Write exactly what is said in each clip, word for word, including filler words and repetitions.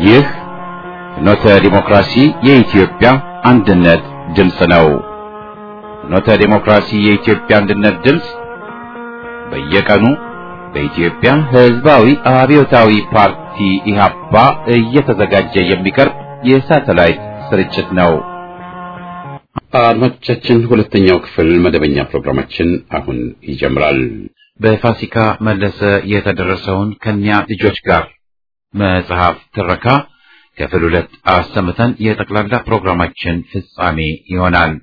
ይህ ፍኖተ ዲሞክራሲ የኢትዮጵያ አንድነት ድምፅ ነው። ፍኖተ ዲሞክራሲ የኢትዮጵያ አንድነት ድምፅ በየቀኑ በኢትዮጵያ ሕዝባዊ አብዮታዊ ፓርቲ ኢህአፓ እየተዘጋጀ የሚቀርብ የሳተላይት ስርጭት ነው። አድማጮቻችን፣ ሁለተኛው ክፍል መደበኛ ፕሮግራማችን አሁን ይጀምራል። በፋሲካ መለሰ የተደረሰውን ከኛ ልጆች ጋር መጽሐፍ ትረካ ክፍል ሁለት አሰምተን የጠቅላላ ፕሮግራማችን ፍጻሜ ይሆናል።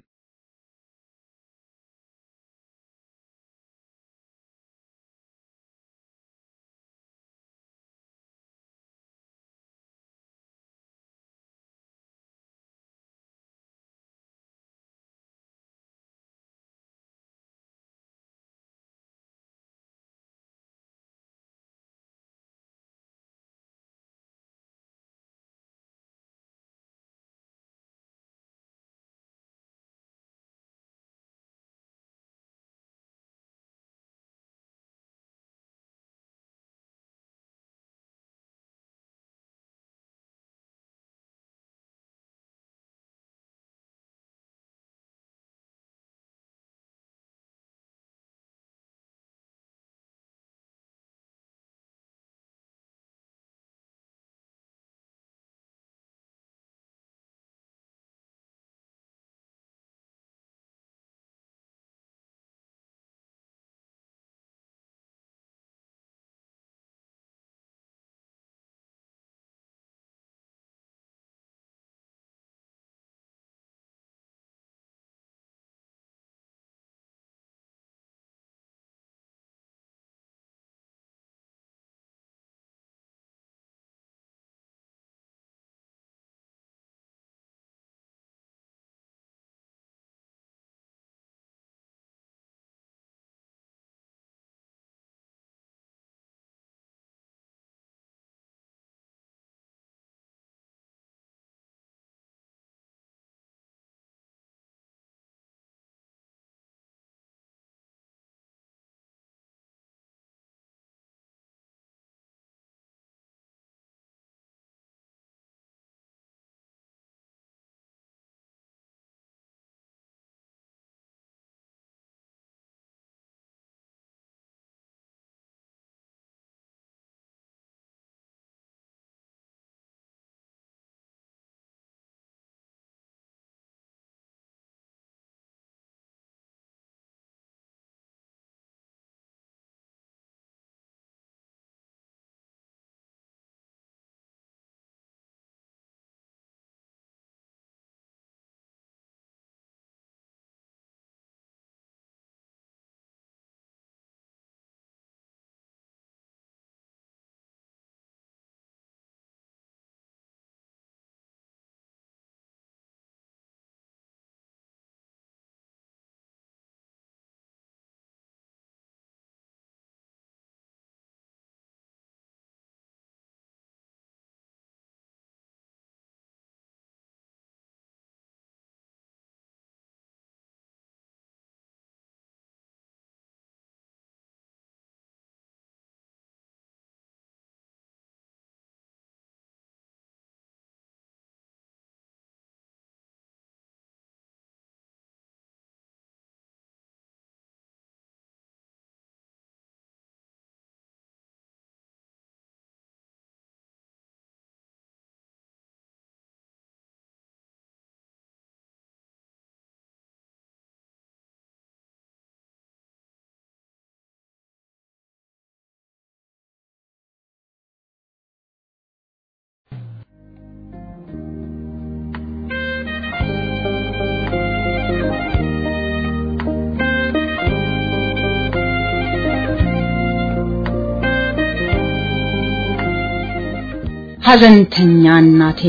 ሐዘንተኛ እናቴ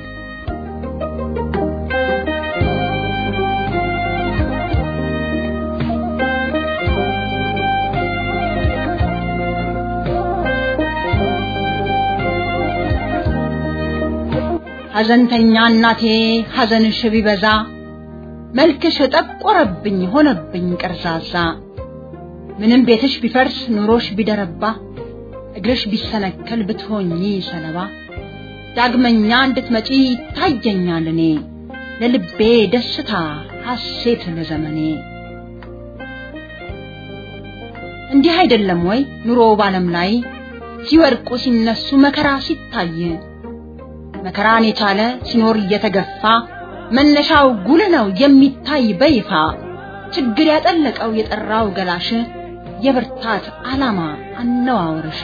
ሐዘንተኛ እናቴ ሐዘንሽ ቢበዛ መልክሽ ጠቆረብኝ ሆነብኝ ቀርዛዛ ምንም ቤትሽ ቢፈርስ ኑሮሽ ቢደረባ እግርሽ ቢሰነከል ብትሆኚ ሰለባ ዳግመኛ እንድትመጪ ታየኛል እኔ ለልቤ ደስታ ሐሴት ለዘመኔ እንዲህ አይደለም ወይ ኑሮ ባለም ላይ ሲወርቁ ሲነሱ መከራ ሲታይ መከራን የቻለ ሲኖር እየተገፋ መነሻው ጉል ነው የሚታይ በይፋ ችግር ያጠለቀው የጠራው ገላሽ የብርታት ዓላማ አነዋወርሽ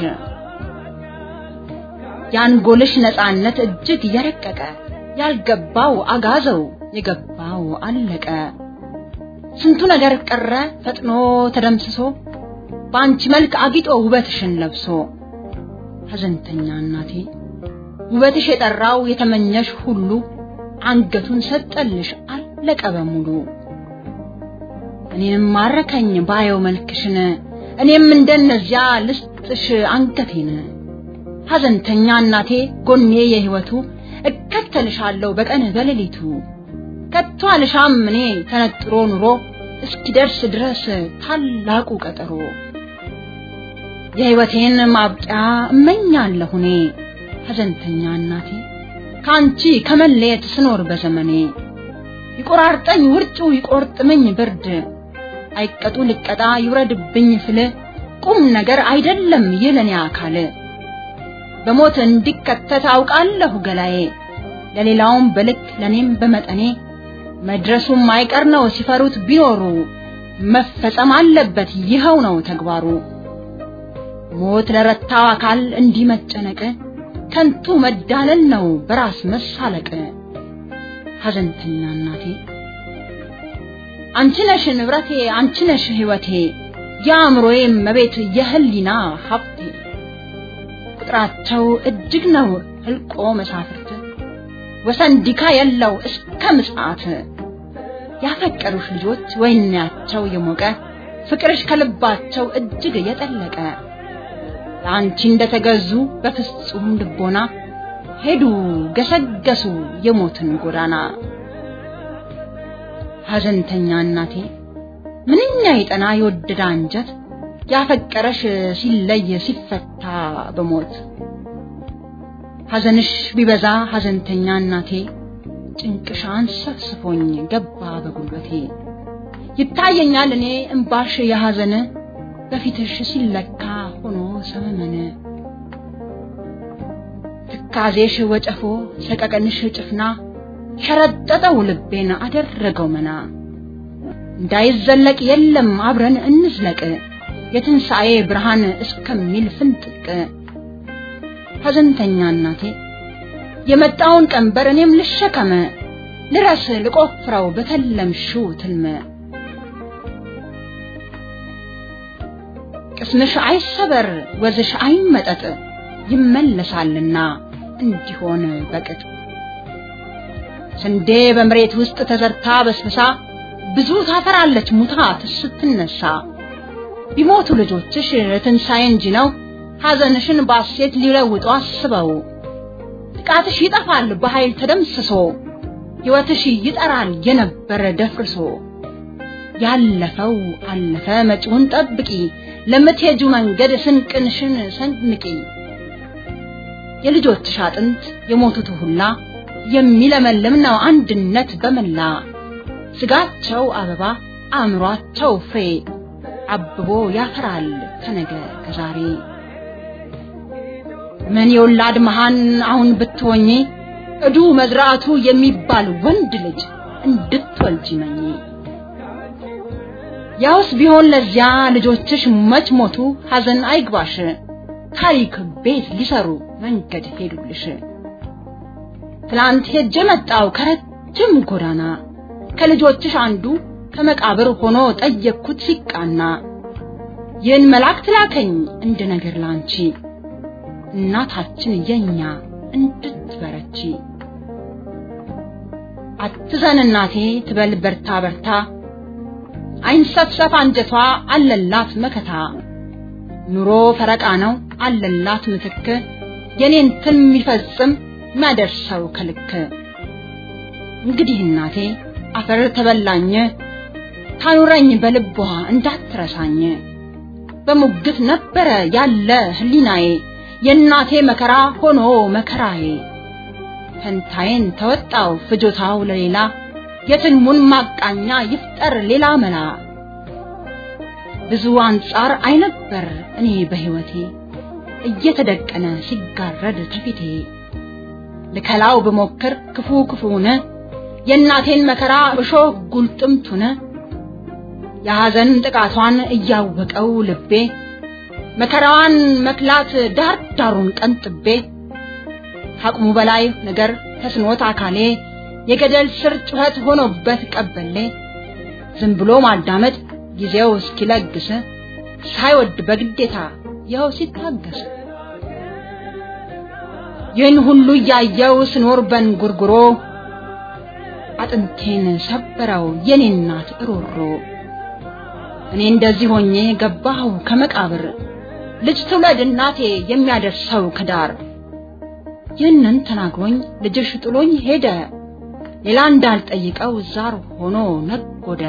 ያንጎልሽ ነፃነት እጅግ የረቀቀ ያልገባው አጋዘው የገባው አለቀ ስንቱ ነገር ቀረ ፈጥኖ ተደምስሶ ባንቺ መልክ አጊጦ ውበትሽን ለብሶ ሐዘንተኛ እናቴ ውበትሽ የጠራው የተመኘሽ ሁሉ አንገቱን ሰጠልሽ አለቀ በሙሉ እኔም ማረከኝ ባየው መልክሽን እኔም እንደነዚያ ልስጥሽ አንገቴን ሐዘንተኛ እናቴ ጎኔ የህይወቱ እከተልሻለሁ በቀን በሌሊቱ ከቶ አልሻም እኔ ተነጥሮ ኑሮ እስኪደርስ ድረስ ታላቁ ቀጠሮ የህይወቴን ማብቂያ እመኛለሁ እኔ ሐዘንተኛ እናቴ ካንቺ ከመለየት ስኖር በዘመኔ ይቆራርጠኝ ውርጩ ይቆርጥመኝ ብርድ አይቀጡ ልቀጣ ይውረድብኝ ፍል ቁም ነገር አይደለም ይለኔ አካል በሞት እንዲከተት አውቃለሁ ገላዬ ለሌላውም በልክ ለኔም በመጠኔ መድረሱም አይቀር ነው ሲፈሩት ቢኖሩ መፈጸም አለበት ይኸው ነው ተግባሩ ሞት ለረታው አካል እንዲመጨነቅ ከንቱ መዳለል ነው በራስ መሳለቅ ሐዘንተኛ እናቴ አንቺ ነሽ ንብረቴ አንቺ ነሽ ህይወቴ ያምሮዬ መቤት የህሊና ሀብቴ ቁጥራቸው እጅግ ነው ህልቆ መሳፍርት ወሰንዲካ የለው እስከ ምጽአት ያፈቀሩሽ ልጆች ወይናቸው የሞቀ ፍቅርሽ ከልባቸው እጅግ የጠለቀ ላንቺ እንደተገዙ በፍጹም ልቦና ሄዱ ገሰገሱ የሞትን ጎዳና ሐዘንተኛ እናቴ ምንኛ የጠና የወደደ አንጀት ያፈቀረሽ ሲለይ ሲፈታ በሞት ሐዘንሽ ቢበዛ ሐዘንተኛ እናቴ ጭንቅሻን ሰፍስፎኝ ገባ በጉልበቴ ይታየኛል እኔ እንባሽ የሐዘን በፊትሽ ሲለካ ሆኖ ሰመመነ ትካዜሽ ወጨፎ ሰቀቀንሽ ጭፍና ሸረጠጠው ልቤን አደረገው መና እንዳይዘለቅ የለም አብረን እንዝለቅ የትንሣኤ ብርሃን እስከሚል ፍንጥቅ ሐዘንተኛ እናቴ የመጣውን ቀንበር እኔም ልሸከመ ልረስ ልቆፍረው በተለምሽው ትልመ ቅስምሽ አይሰበር ወዝሽ አይመጠጥ ይመለሳልና እንዲሆን በቅጥ ስንዴ በመሬት ውስጥ ተዘርታ በስብሳ ብዙ ታፈራለች ሙታ ስትነሳ ቢሞቱ ልጆችሽ ትንሣኤ እንጂ ነው ሐዘንሽን ባሴት ሊለውጡ አስበው ጥቃትሽ ይጠፋል በኃይል ተደምስሶ ሕይወትሽ ይጠራል የነበረ ደፍርሶ ያለፈው አለፈ መጪውን ጠብቂ ለምትሄጁ መንገድ ስንቅንሽን ሰንንቂ የልጆችሽ አጥንት የሞቱት ሁላ የሚለመልም ነው አንድነት በመላ ስጋቸው አበባ አእምሯቸው ፍሬ አብቦ ያፈራል ከነገ ከዛሬ ምን የወላድ መሃን አሁን ብትሆኚ እዱ መዝራቱ የሚባል ወንድ ልጅ እንድትወልጂ መኝ ያውስ ቢሆን ለዚያ ልጆችሽ መች ሞቱ ሐዘን አይግባሽ ታሪክ ቤት ሊሰሩ መንገድ ሄዱልሽ ትላንት ሄጄ መጣው ከረጅም ጎዳና ከልጆችሽ አንዱ ከመቃብር ሆኖ ጠየቅኩት ሲቃና ይህን መላእክት ላከኝ እንደ ነገር ላንቺ እናታችን የኛ እንድትበረቺ አትዘን እናቴ ትበል በርታ በርታ አይንሰፍሰፍ አንጀቷ አለላት መከታ ኑሮ ፈረቃ ነው አለላት ምትክ የኔን ትን የሚፈጽም ማደርሰው ከልክ እንግዲህ እናቴ አፈር ተበላኝ ታኑረኝ በልቧ እንዳትረሳኝ በሙግት ነበረ ያለ ህሊናዬ የእናቴ መከራ ሆኖ መከራዬ ፈንታዬን ተወጣው ፍጆታው ለሌላ የትልሙን ማቃኛ ይፍጠር ሌላ መላ ብዙ አንጻር አይነበር እኔ በህይወቴ እየተደቀነ ሲጋረድ ተፊቴ ለከላው በመከር ክፉ ክፉነ የእናቴን መከራ እሾህ ጉልጥምቱነ የሐዘን ጥቃቷን እያወቀው ልቤ መከራዋን መክላት ዳር ዳሩን ቀንጥቤ አቅሙ በላይ ነገር ተስኖት አካሌ የገደል ስር ጩኸት ሆኖበት ቀበሌ ዝም ብሎ ማዳመጥ ጊዜው እስኪለግስ ሳይወድ በግዴታ ያው ሲታገስ ይህን ሁሉ ያየው ስኖር በንጉርጉሮ አጥንቴን ሰበረው የኔ እናት ሮሮ እኔ እንደዚህ ሆኜ ገባሁ ከመቃብር ልጅ ትውለድ እናቴ የሚያደርሰው ከዳር ይህንን ተናግሮኝ ልጅሽ ጥሎኝ ሄደ ሌላ እንዳልጠይቀው ዛር ሆኖ ነጎደ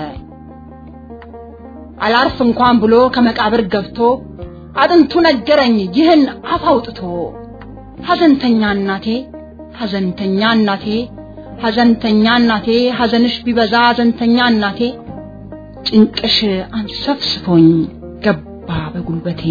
አላርፍ እንኳን ብሎ ከመቃብር ገብቶ አጥንቱ ነገረኝ ይህን አፍ አውጥቶ ሐዘንተኛ እናቴ ሐዘንተኛ እናቴ ሐዘንተኛ እናቴ ሐዘንሽ ቢበዛ ሐዘንተኛ እናቴ ጭንቅሽ አንሰፍስፎኝ ገባ በጉልበቴ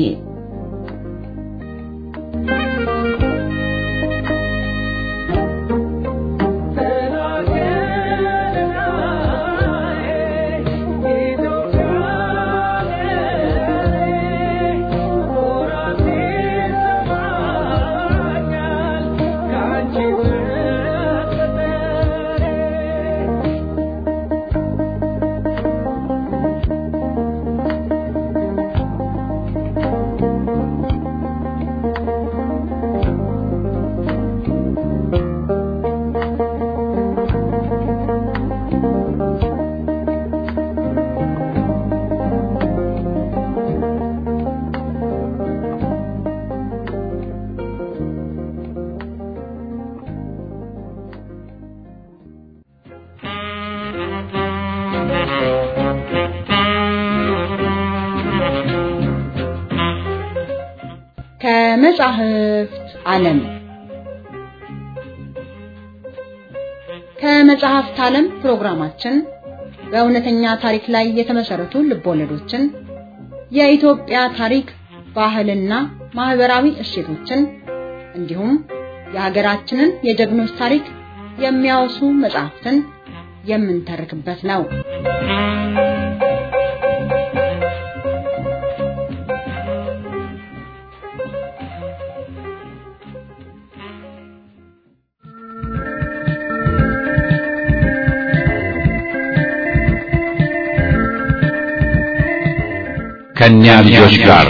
ከመጻሕፍት ዓለም ከመጻሕፍት ዓለም ፕሮግራማችን በእውነተኛ ታሪክ ላይ የተመሰረቱ ልቦለዶችን የኢትዮጵያ ታሪክ ባህልና ማህበራዊ እሴቶችን እንዲሁም የሀገራችንን የጀግኖች ታሪክ የሚያወሱ መጻሕፍትን የምንተርክበት ነው። ከኛ ልጆች ጋር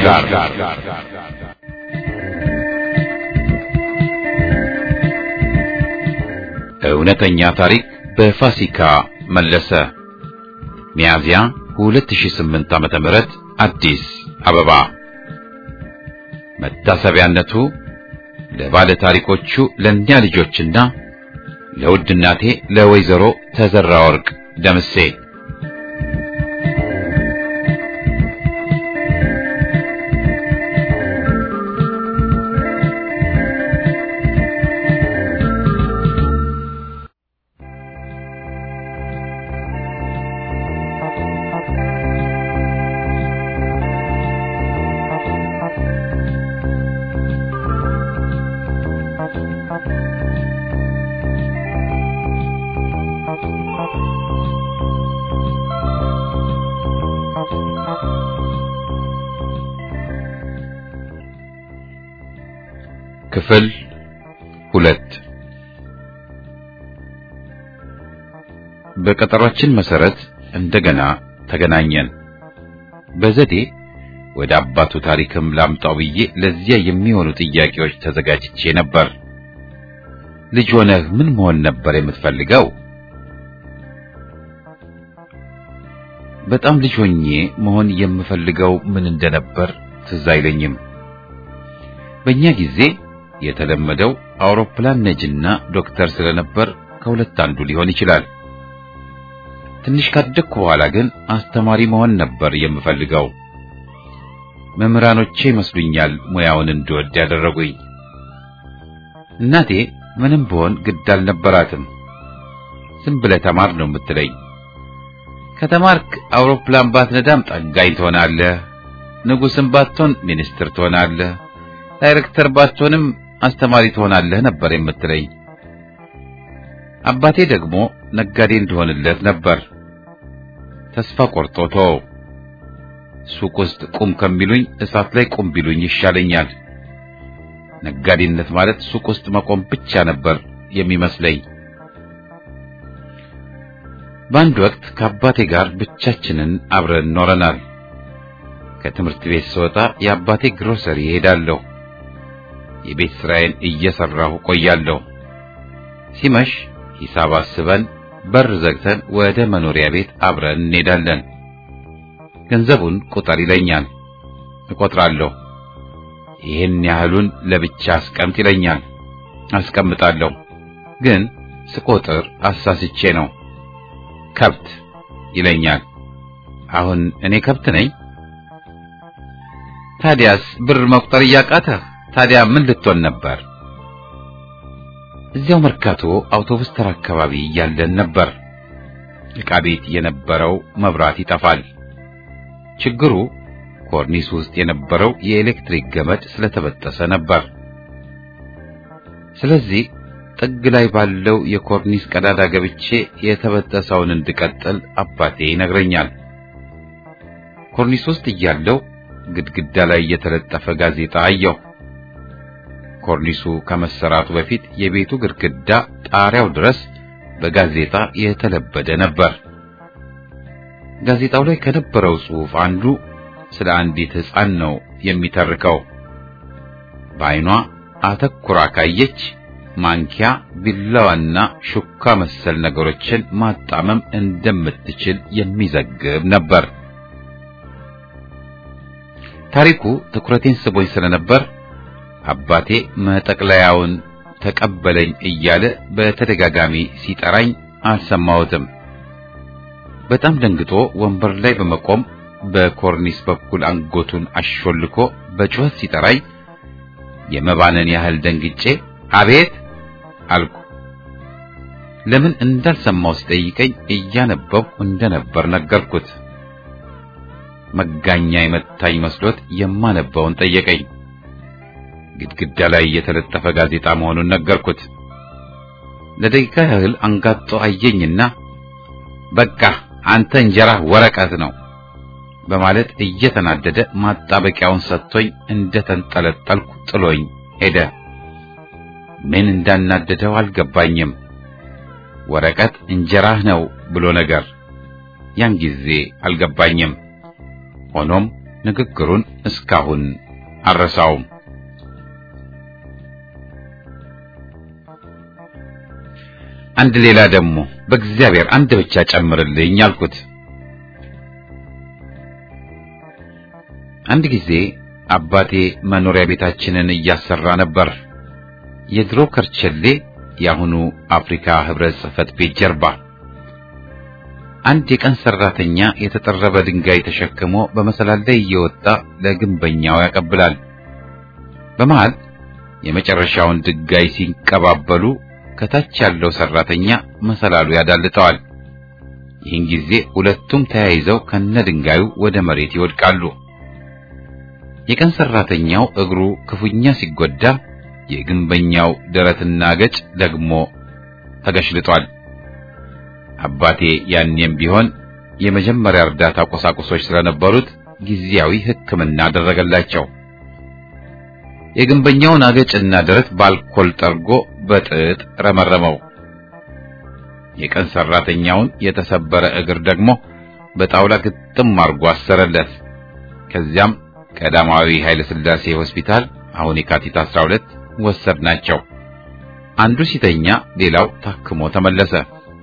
እውነተኛ ታሪክ በፋሲካ መለሰ ሚያዝያ ሁለት ሺህ ስምንት ዓመተ ምህረት አዲስ አበባ። መታሰቢያነቱ ለባለ ታሪኮቹ ለኛ ልጆችና ለውድ እናቴ ለወይዘሮ ተዘራ ወርቅ ደምሴ። ክፍል ሁለት። በቀጠሯችን መሰረት እንደገና ተገናኘን። በዘዴ ወደ አባቱ ታሪክም ላምጣው ብዬ ለዚያ የሚሆኑ ጥያቄዎች ተዘጋጅቼ ነበር። ልጅ ሆነህ ምን መሆን ነበር የምትፈልገው? በጣም ልጅ ሆኜ መሆን የምፈልገው ምን እንደነበር ትዝ አይለኝም። በእኛ ጊዜ የተለመደው አውሮፕላን ነጂና ዶክተር ስለነበር ከሁለት አንዱ ሊሆን ይችላል። ትንሽ ካደግኩ በኋላ ግን አስተማሪ መሆን ነበር የምፈልገው። መምህራኖቼ ይመስሉኛል ሙያውን እንድወድ ያደረጉኝ። እናቴ ምንም ቢሆን ግድ አልነበራትም። ዝም ብለህ ተማር ነው የምትለኝ። ከተማርክ አውሮፕላን ባትነዳም ጠጋኝ ትሆናለህ፣ ንጉስም ባትሆን ሚኒስትር ትሆናለህ፣ ዳይሬክተር ባትሆንም አስተማሪ ትሆናለህ ነበር የምትለኝ። አባቴ ደግሞ ነጋዴ እንደሆንለት ነበር። ተስፋ ቆርጦ ተወው። ሱቅ ውስጥ ቁም ከሚሉኝ እሳት ላይ ቁም ቢሉኝ ይሻለኛል። ነጋዴነት ማለት ሱቅ ውስጥ መቆም ብቻ ነበር የሚመስለኝ። በአንድ ወቅት ከአባቴ ጋር ብቻችንን አብረን ኖረናል። ከትምህርት ቤት ስወጣ የአባቴ ግሮሰሪ ሄዳለሁ። የቤት ስራዬን እየሰራሁ ቆያለሁ። ሲመሽ ሂሳብ አስበን በር ዘግተን ወደ መኖሪያ ቤት አብረን እንሄዳለን። ገንዘቡን ቁጠር ይለኛል። እቆጥራለሁ። ይህን ያህሉን ለብቻ አስቀምጥ ይለኛል። አስቀምጣለሁ። ግን ስቆጥር አሳስቼ ነው። ከብት ይለኛል። አሁን እኔ ከብት ነኝ? ታዲያስ ብር መቁጠር እያቃተህ ታዲያ ምን ልትሆን ነበር? እዚያው መርካቶ አውቶቡስ ተራ አካባቢ ያለን ነበር። ዕቃ ቤት የነበረው መብራት ይጠፋል። ችግሩ ኮርኒስ ውስጥ የነበረው የኤሌክትሪክ ገመድ ስለተበጠሰ ነበር። ስለዚህ ጥግ ላይ ባለው የኮርኒስ ቀዳዳ ገብቼ የተበጠሰውን እንድቀጥል አባቴ ይነግረኛል። ኮርኒስ ውስጥ እያለው ግድግዳ ላይ የተለጠፈ ጋዜጣ አየሁ። ኮርኒሱ ከመሰራቱ በፊት የቤቱ ግድግዳ ጣሪያው ድረስ በጋዜጣ የተለበደ ነበር። ጋዜጣው ላይ ከነበረው ጽሑፍ አንዱ ስለ አንዲት ሕፃን ነው የሚተርከው። በዓይኗ አተኩራ ካየች ማንኪያ፣ ቢላዋና ሹካ መሰል ነገሮችን ማጣመም እንደምትችል የሚዘግብ ነበር። ታሪኩ ትኩረቴን ስቦኝ ስለነበር አባቴ መጠቅለያውን ተቀበለኝ እያለ በተደጋጋሚ ሲጠራኝ አልሰማሁትም። በጣም ደንግጦ ወንበር ላይ በመቆም በኮርኒስ በኩል አንጎቱን አሾልኮ በጩኸት ሲጠራኝ የመባነን ያህል ደንግጬ አቤት አልኩ። ለምን እንዳልሰማው ሲጠይቀኝ እያነበብኩ እንደነበር ነገርኩት። መጋኛ የመታኝ መስሎት የማነበውን ጠየቀኝ። ግድግዳ ላይ የተለጠፈ ጋዜጣ መሆኑን ነገርኩት። ለደቂቃ ያህል አንጋጦ አየኝና በቃ አንተ እንጀራህ ወረቀት ነው በማለት እየተናደደ ማጣበቂያውን ሰጥቶኝ እንደተንጠለጠልኩ ጥሎኝ ሄደ። ምን እንዳናደደው አልገባኝም። ወረቀት እንጀራህ ነው ብሎ ነገር ያን ጊዜ አልገባኝም። ሆኖም ንግግሩን እስካሁን አልረሳውም። አንድ ሌላ ደግሞ በእግዚአብሔር አንድ ብቻ ጨምርልኝ አልኩት። አንድ ጊዜ አባቴ መኖሪያ ቤታችንን እያሰራ ነበር። የድሮ ከርቸሌ ያሁኑ አፍሪካ ህብረት ጽሕፈት ቤት ጀርባ አንድ የቀን ሰራተኛ የተጠረበ ድንጋይ ተሸክሞ በመሰላል ላይ እየወጣ ለግንበኛው ያቀብላል። በመሃል የመጨረሻውን ድንጋይ ሲንቀባበሉ ከታች ያለው ሰራተኛ መሰላሉ ያዳልጠዋል። ይህን ጊዜ ሁለቱም ተያይዘው ከነድንጋዩ ወደ መሬት ይወድቃሉ። የቀን ሰራተኛው እግሩ ክፉኛ ሲጎዳ፣ የግንበኛው ደረትና ገጭ ደግሞ ተገሽልጧል። አባቴ ያኔም ቢሆን የመጀመሪያ እርዳታ ቁሳቁሶች ስለነበሩት ጊዜያዊ ሕክምና አደረገላቸው። የግንበኛውን አገጭና ደረት በአልኮል ጠርጎ በጥጥ ረመረመው። የቀን ሰራተኛውን የተሰበረ እግር ደግሞ በጣውላ ግጥም አርጎ አሰረለት። ከዚያም ቀዳማዊ ኃይለ ሥላሴ ሆስፒታል አሁን የካቲት አስራ ሁለት ወሰድናቸው። አንዱ ሲተኛ ሌላው ታክሞ ተመለሰ።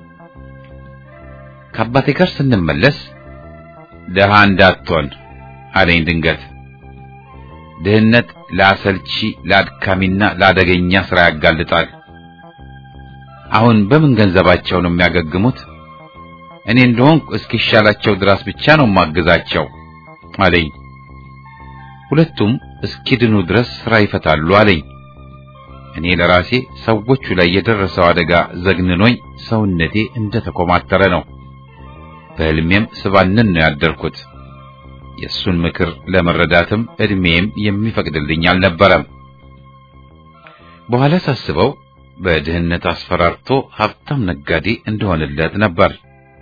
ከአባቴ ጋር ስንመለስ ደሃ እንዳትሆን አለኝ ድንገት። ድህነት ለአሰልቺ ለአድካሚና ለአደገኛ ስራ ያጋልጣል። አሁን በምን ገንዘባቸው ነው የሚያገግሙት? እኔ እንደሆንኩ እስኪሻላቸው ድረስ ብቻ ነው ማግዛቸው አለኝ። ሁለቱም እስኪድኑ ድረስ ስራ ይፈታሉ አለኝ። እኔ ለራሴ ሰዎቹ ላይ የደረሰው አደጋ ዘግንኖኝ ሰውነቴ እንደተኮማተረ ነው። በህልሜም ስባንን ነው ያደርኩት። የሱን ምክር ለመረዳትም እድሜም የሚፈቅድልኝ አልነበረም። በኋላ ሳስበው በድህነት አስፈራርቶ ሀብታም ነጋዴ እንደሆነለት ነበር።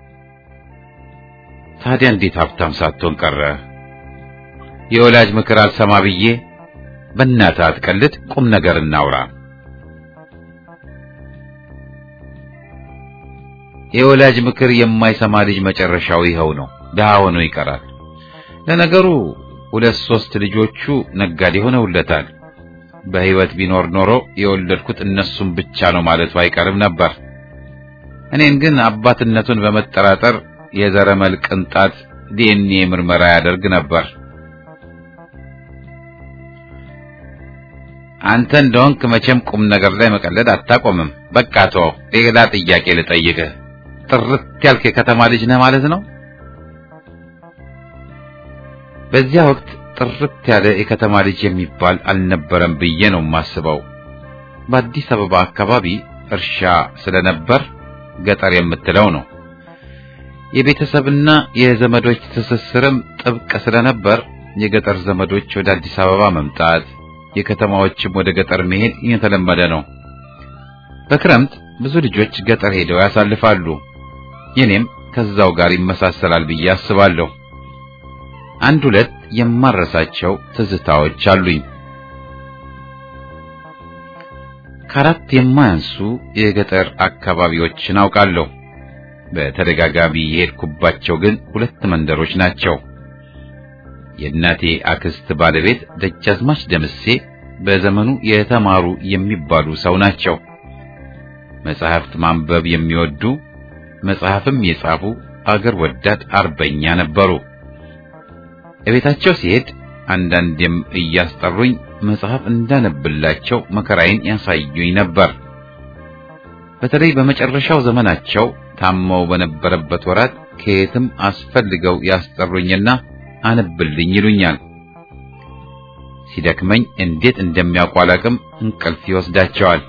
ታዲያ እንዴት ሀብታም ሳትሆን ቀረ? የወላጅ ምክር አልሰማ ብዬ በእናትህ አትቀልድ፣ ቁም ነገር እናውራ። የወላጅ ምክር የማይሰማ ልጅ መጨረሻው ይኸው ነው፣ ደሃ ሆኖ ይቀራል። ለነገሩ ሁለት ሶስት ልጆቹ ነጋዴ ሆነውለታል። በህይወት ቢኖር ኖሮ የወለድኩት እነሱም ብቻ ነው ማለቱ አይቀርም ነበር። እኔን ግን አባትነቱን በመጠራጠር የዘረመል ቅንጣት ዲኤንኤ ምርመራ ያደርግ ነበር። አንተ እንደሆንክ መቼም ቁም ነገር ላይ መቀለድ አታቆምም። በቃ ተው፣ ሌላ ጥያቄ ልጠይቅህ። ጥርት ያልክ የከተማ ልጅ ነህ ማለት ነው? በዚያ ወቅት ጥርት ያለ የከተማ ልጅ የሚባል አልነበረም ብዬ ነው የማስበው። በአዲስ አበባ አካባቢ እርሻ ስለነበር ገጠር የምትለው ነው። የቤተሰብና የዘመዶች ትስስርም ጥብቅ ስለነበር የገጠር ዘመዶች ወደ አዲስ አበባ መምጣት፣ የከተማዎችም ወደ ገጠር መሄድ የተለመደ ነው። በክረምት ብዙ ልጆች ገጠር ሄደው ያሳልፋሉ። የኔም ከዛው ጋር ይመሳሰላል ብዬ አስባለሁ። አንድ ሁለት የማረሳቸው ትዝታዎች አሉኝ። ከአራት የማያንሱ የገጠር አካባቢዎችን አውቃለሁ። በተደጋጋሚ የሄድኩባቸው ግን ሁለት መንደሮች ናቸው። የእናቴ አክስት ባለቤት ደጃዝማች ደምሴ በዘመኑ የተማሩ የሚባሉ ሰው ናቸው። መጽሐፍት ማንበብ የሚወዱ፣ መጽሐፍም የጻፉ አገር ወዳድ አርበኛ ነበሩ። እቤታቸው ሲሄድ አንዳንዴም እያስጠሩኝ መጽሐፍ እንዳነብላቸው መከራዬን ያሳዩኝ ነበር። በተለይ በመጨረሻው ዘመናቸው ታመው በነበረበት ወራት ከየትም አስፈልገው ያስጠሩኝና አንብልኝ ይሉኛል። ሲደክመኝ እንዴት እንደሚያቋላቅም እንቅልፍ ይወስዳቸዋል።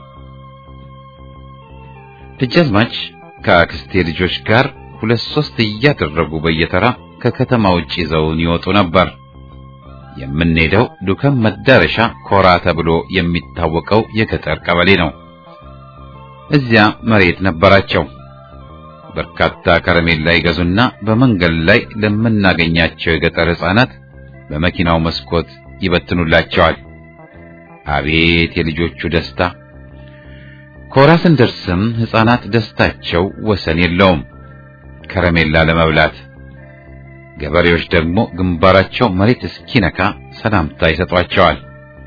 ደጃዝማች ከአክስቴ ልጆች ጋር ሁለት ሶስት እያደረጉ በየተራ ከከተማ ውጭ ይዘውን ይወጡ ነበር። የምንሄደው ዱከም መዳረሻ ኮራ ተብሎ የሚታወቀው የገጠር ቀበሌ ነው። እዚያ መሬት ነበራቸው። በርካታ ከረሜላ ይገዙና በመንገድ ላይ ለምናገኛቸው የገጠር ሕፃናት በመኪናው መስኮት ይበትኑላቸዋል። አቤት የልጆቹ ደስታ! ኮራ ስንደርስም ሕፃናት ደስታቸው ወሰን የለውም ከረሜላ ለመብላት። ገበሬዎች ደግሞ ግንባራቸው መሬት እስኪነካ ሰላምታ ይሰጧቸዋል።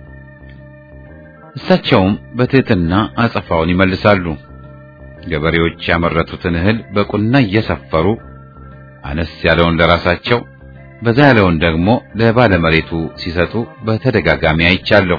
እሳቸውም በትህትና አጸፋውን ይመልሳሉ። ገበሬዎች ያመረቱትን እህል በቁና እየሰፈሩ አነስ ያለውን ለራሳቸው በዛ ያለውን ደግሞ ለባለመሬቱ ሲሰጡ በተደጋጋሚ አይቻለሁ።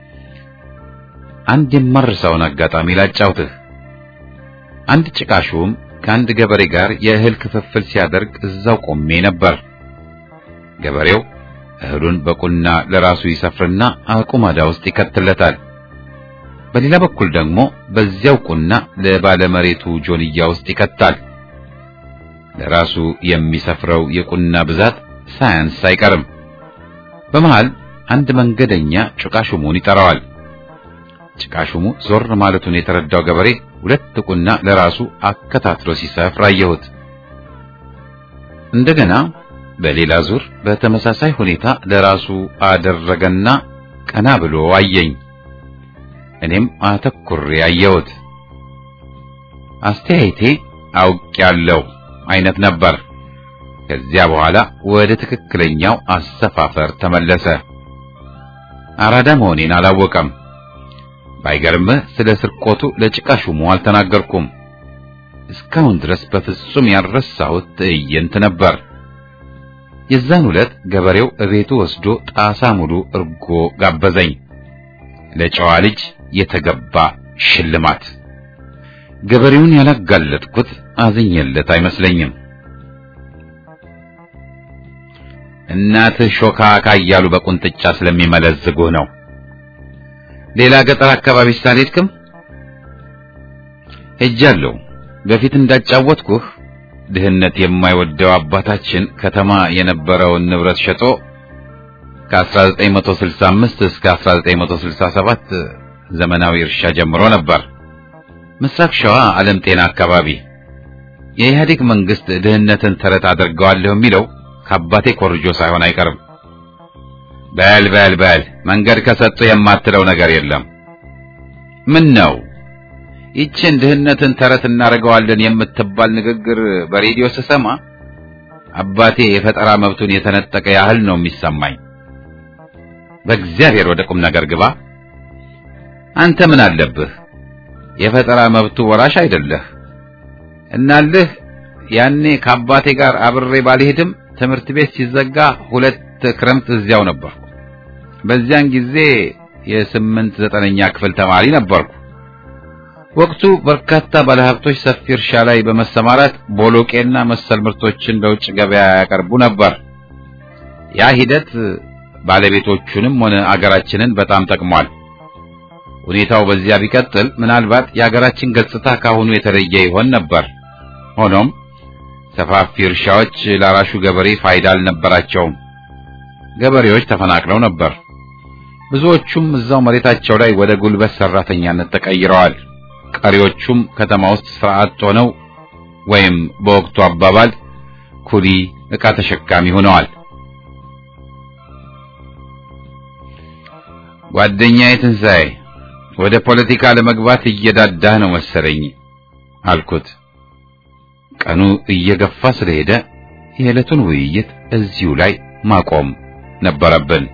አንድ የማርሳውን አጋጣሚ ላጫውትህ። አንድ ጭቃሹም ከአንድ ገበሬ ጋር የእህል ክፍፍል ሲያደርግ እዛው ቆሜ ነበር። ገበሬው እህሉን በቁና ለራሱ ይሰፍርና አቁማዳ ውስጥ ይከትለታል። በሌላ በኩል ደግሞ በዚያው ቁና ለባለመሬቱ ጆንያ ውስጥ ይከታል። ለራሱ የሚሰፍረው የቁና ብዛት ሳያንስ አይቀርም። በመሃል አንድ መንገደኛ ጭቃሹሙን ይጠራዋል። ጭቃሹሙ ዞር ማለቱን የተረዳው ገበሬ ሁለት ቁና ለራሱ አከታትሎ ሲሰፍር አየሁት። እንደገና በሌላ ዙር በተመሳሳይ ሁኔታ ለራሱ አደረገና ቀና ብሎ አየኝ። እኔም አተኩሬ አየሁት። አስተያየቴ አውቄያለሁ አይነት ነበር። ከዚያ በኋላ ወደ ትክክለኛው አሰፋፈር ተመለሰ። አራዳ መሆኔን አላወቀም። ባይገርምህ ስለ ስርቆቱ ለጭቃሹሙ አልተናገርኩም። እስካሁን ድረስ በፍጹም ያልረሳሁት ትዕይንት ነበር። የዛን ዕለት ገበሬው እቤቱ ወስዶ ጣሳ ሙሉ እርጎ ጋበዘኝ። ለጨዋ ልጅ የተገባ ሽልማት። ገበሬውን ያላጋለጥኩት አዝኜለት አይመስለኝም። እናትህ ሾካካ እያሉ በቁንጥጫ ስለሚመለዝጉህ ነው። ሌላ ገጠር አካባቢ ሳልሄድክም? ሄጃለሁ። በፊት እንዳጫወትኩህ ድህነት የማይወደው አባታችን ከተማ የነበረውን ንብረት ሸጦ ከ1965 እስከ አስራ ዘጠኝ መቶ ስልሳ ሰባት ዘመናዊ እርሻ ጀምሮ ነበር። ምስራቅ ሸዋ ዓለም ጤና አካባቢ። የኢህአዴግ መንግስት ድህነትን ተረት አድርገዋለሁ የሚለው ከአባቴ ኮርጆ ሳይሆን አይቀርም። በል በል በል መንገድ ከሰጡ የማትለው ነገር የለም። ምን ነው ይችን ድህነትን ተረት እናደርገዋለን የምትባል ንግግር በሬዲዮ ስሰማ አባቴ የፈጠራ መብቱን የተነጠቀ ያህል ነው የሚሰማኝ። በእግዚአብሔር ወደ ቁም ነገር ግባ። አንተ ምን አለብህ? የፈጠራ መብቱ ወራሽ አይደለህ እናልህ። ያኔ ከአባቴ ጋር አብሬ ባልሄድም ትምህርት ቤት ሲዘጋ ሁለት ክረምት እዚያው ነበርኩ። በዚያን ጊዜ የስምንት ዘጠነኛ ክፍል ተማሪ ነበርኩ። ወቅቱ በርካታ ባለሀብቶች ሰፊ እርሻ ላይ በመሰማራት ቦሎቄና መሰል ምርቶችን ለውጭ ገበያ ያቀርቡ ነበር። ያ ሂደት ባለቤቶቹንም ሆነ አገራችንን በጣም ጠቅሟል። ሁኔታው በዚያ ቢቀጥል ምናልባት የአገራችን ገጽታ ካሁኑ የተለየ ይሆን ነበር። ሆኖም ሰፋፊ እርሻዎች ለአራሹ ገበሬ ፋይዳ አልነበራቸውም። ገበሬዎች ተፈናቅለው ነበር። ብዙዎቹም እዛው መሬታቸው ላይ ወደ ጉልበት ሰራተኛነት ተቀይረዋል። ቀሪዎቹም ከተማ ውስጥ ስራ አጥ ሆነው ወይም በወቅቱ አባባል ኩሊ ዕቃ ተሸካሚ ሆነዋል። ጓደኛዬ ትንሣኤ ወደ ፖለቲካ ለመግባት እየዳዳህ ነው መሰለኝ አልኩት። ቀኑ እየገፋ ስለሄደ የዕለቱን ውይይት እዚሁ ላይ ማቆም ነበረብን።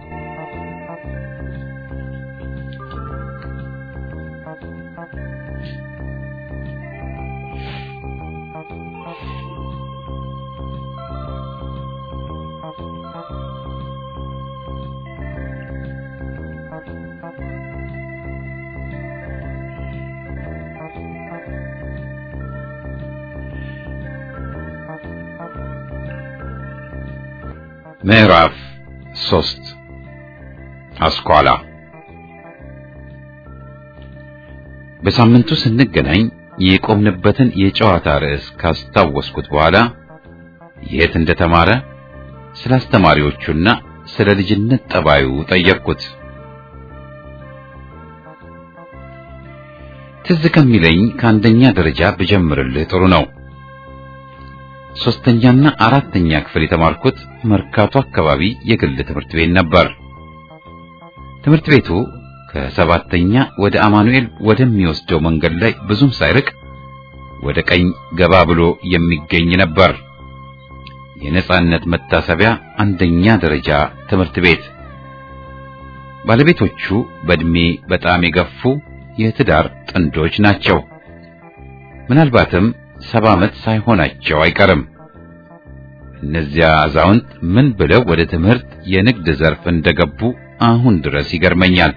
ምዕራፍ ሶስት አስኳላ። በሳምንቱ ስንገናኝ የቆምንበትን የጨዋታ ርዕስ ካስታወስኩት በኋላ የት እንደተማረ ስለ አስተማሪዎቹና ስለ ልጅነት ጠባዩ ጠየቅኩት። ትዝ ከሚለኝ ከአንደኛ ደረጃ ብጀምርልህ ጥሩ ነው። ሶስተኛና አራተኛ ክፍል የተማርኩት መርካቶ አካባቢ የግል ትምህርት ቤት ነበር። ትምህርት ቤቱ ከሰባተኛ ወደ አማኑኤል ወደሚወስደው መንገድ ላይ ብዙም ሳይርቅ ወደ ቀኝ ገባ ብሎ የሚገኝ ነበር። የነጻነት መታሰቢያ አንደኛ ደረጃ ትምህርት ቤት። ባለቤቶቹ በእድሜ በጣም የገፉ የትዳር ጥንዶች ናቸው። ምናልባትም ሰባ ዓመት ሳይሆናቸው አይቀርም። እነዚያ አዛውንት ምን ብለው ወደ ትምህርት የንግድ ዘርፍ እንደገቡ አሁን ድረስ ይገርመኛል።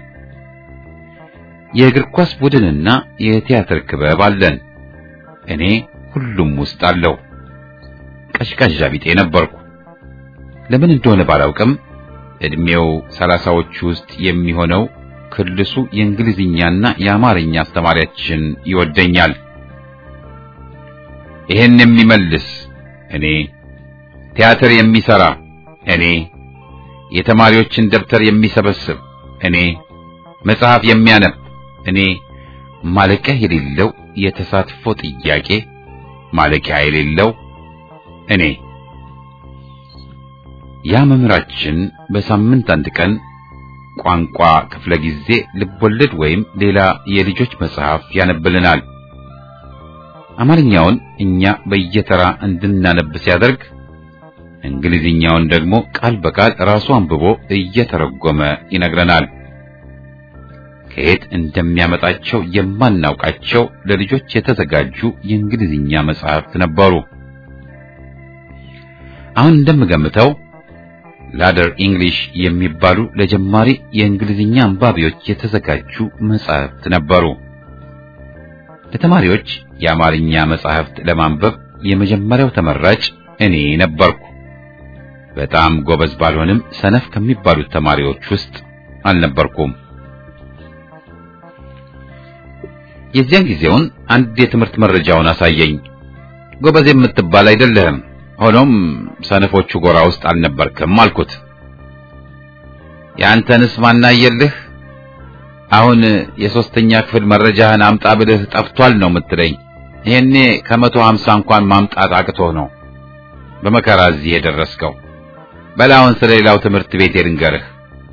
የእግር ኳስ ቡድንና የቲያትር ክበብ አለን። እኔ ሁሉም ውስጥ አለው። ቀሽቃዣ ቢጤ ነበርኩ። ለምን እንደሆነ ባላውቅም እድሜው ሰላሳዎቹ ውስጥ የሚሆነው ክልሱ የእንግሊዝኛና የአማርኛ አስተማሪያችን ይወደኛል። ይሄን የሚመልስ እኔ፣ ቲያትር የሚሰራ እኔ፣ የተማሪዎችን ደብተር የሚሰበስብ እኔ፣ መጽሐፍ የሚያነብ እኔ፣ ማለቂያ የሌለው የተሳትፎ ጥያቄ ማለቂያ የሌለው እኔ። ያ መምህራችን በሳምንት አንድ ቀን ቋንቋ ክፍለ ጊዜ ልቦለድ ወይም ሌላ የልጆች መጽሐፍ ያነብልናል። አማርኛውን እኛ በየተራ እንድናነብ ሲያደርግ እንግሊዝኛውን ደግሞ ቃል በቃል ራሱ አንብቦ እየተረጎመ ይነግረናል። ከየት እንደሚያመጣቸው የማናውቃቸው ለልጆች የተዘጋጁ የእንግሊዝኛ መጽሐፍት ነበሩ። አሁን እንደምገምተው ላደር ኢንግሊሽ የሚባሉ ለጀማሪ የእንግሊዝኛ አንባቢዎች የተዘጋጁ መጽሐፍት ነበሩ። ለተማሪዎች የአማርኛ መጽሐፍት ለማንበብ የመጀመሪያው ተመራጭ እኔ ነበርኩ። በጣም ጎበዝ ባልሆንም ሰነፍ ከሚባሉት ተማሪዎች ውስጥ አልነበርኩም። የዚያን ጊዜውን አንድ የትምህርት መረጃውን አሳየኝ። ጎበዝ የምትባል አይደለህም፣ ሆኖም ሰነፎቹ ጎራ ውስጥ አልነበርክም አልኩት። ያንተንስ ማናየልህ? አሁን የሶስተኛ ክፍል መረጃህን አምጣ ብልህ ጠፍቷል ነው የምትለኝ? ይሄኔ ከመቶ ሀምሳ እንኳን ማምጣት አቅቶ ነው በመከራ እዚህ የደረስከው። በላውን ስለሌላው ትምህርት ቤት ልንገርህ።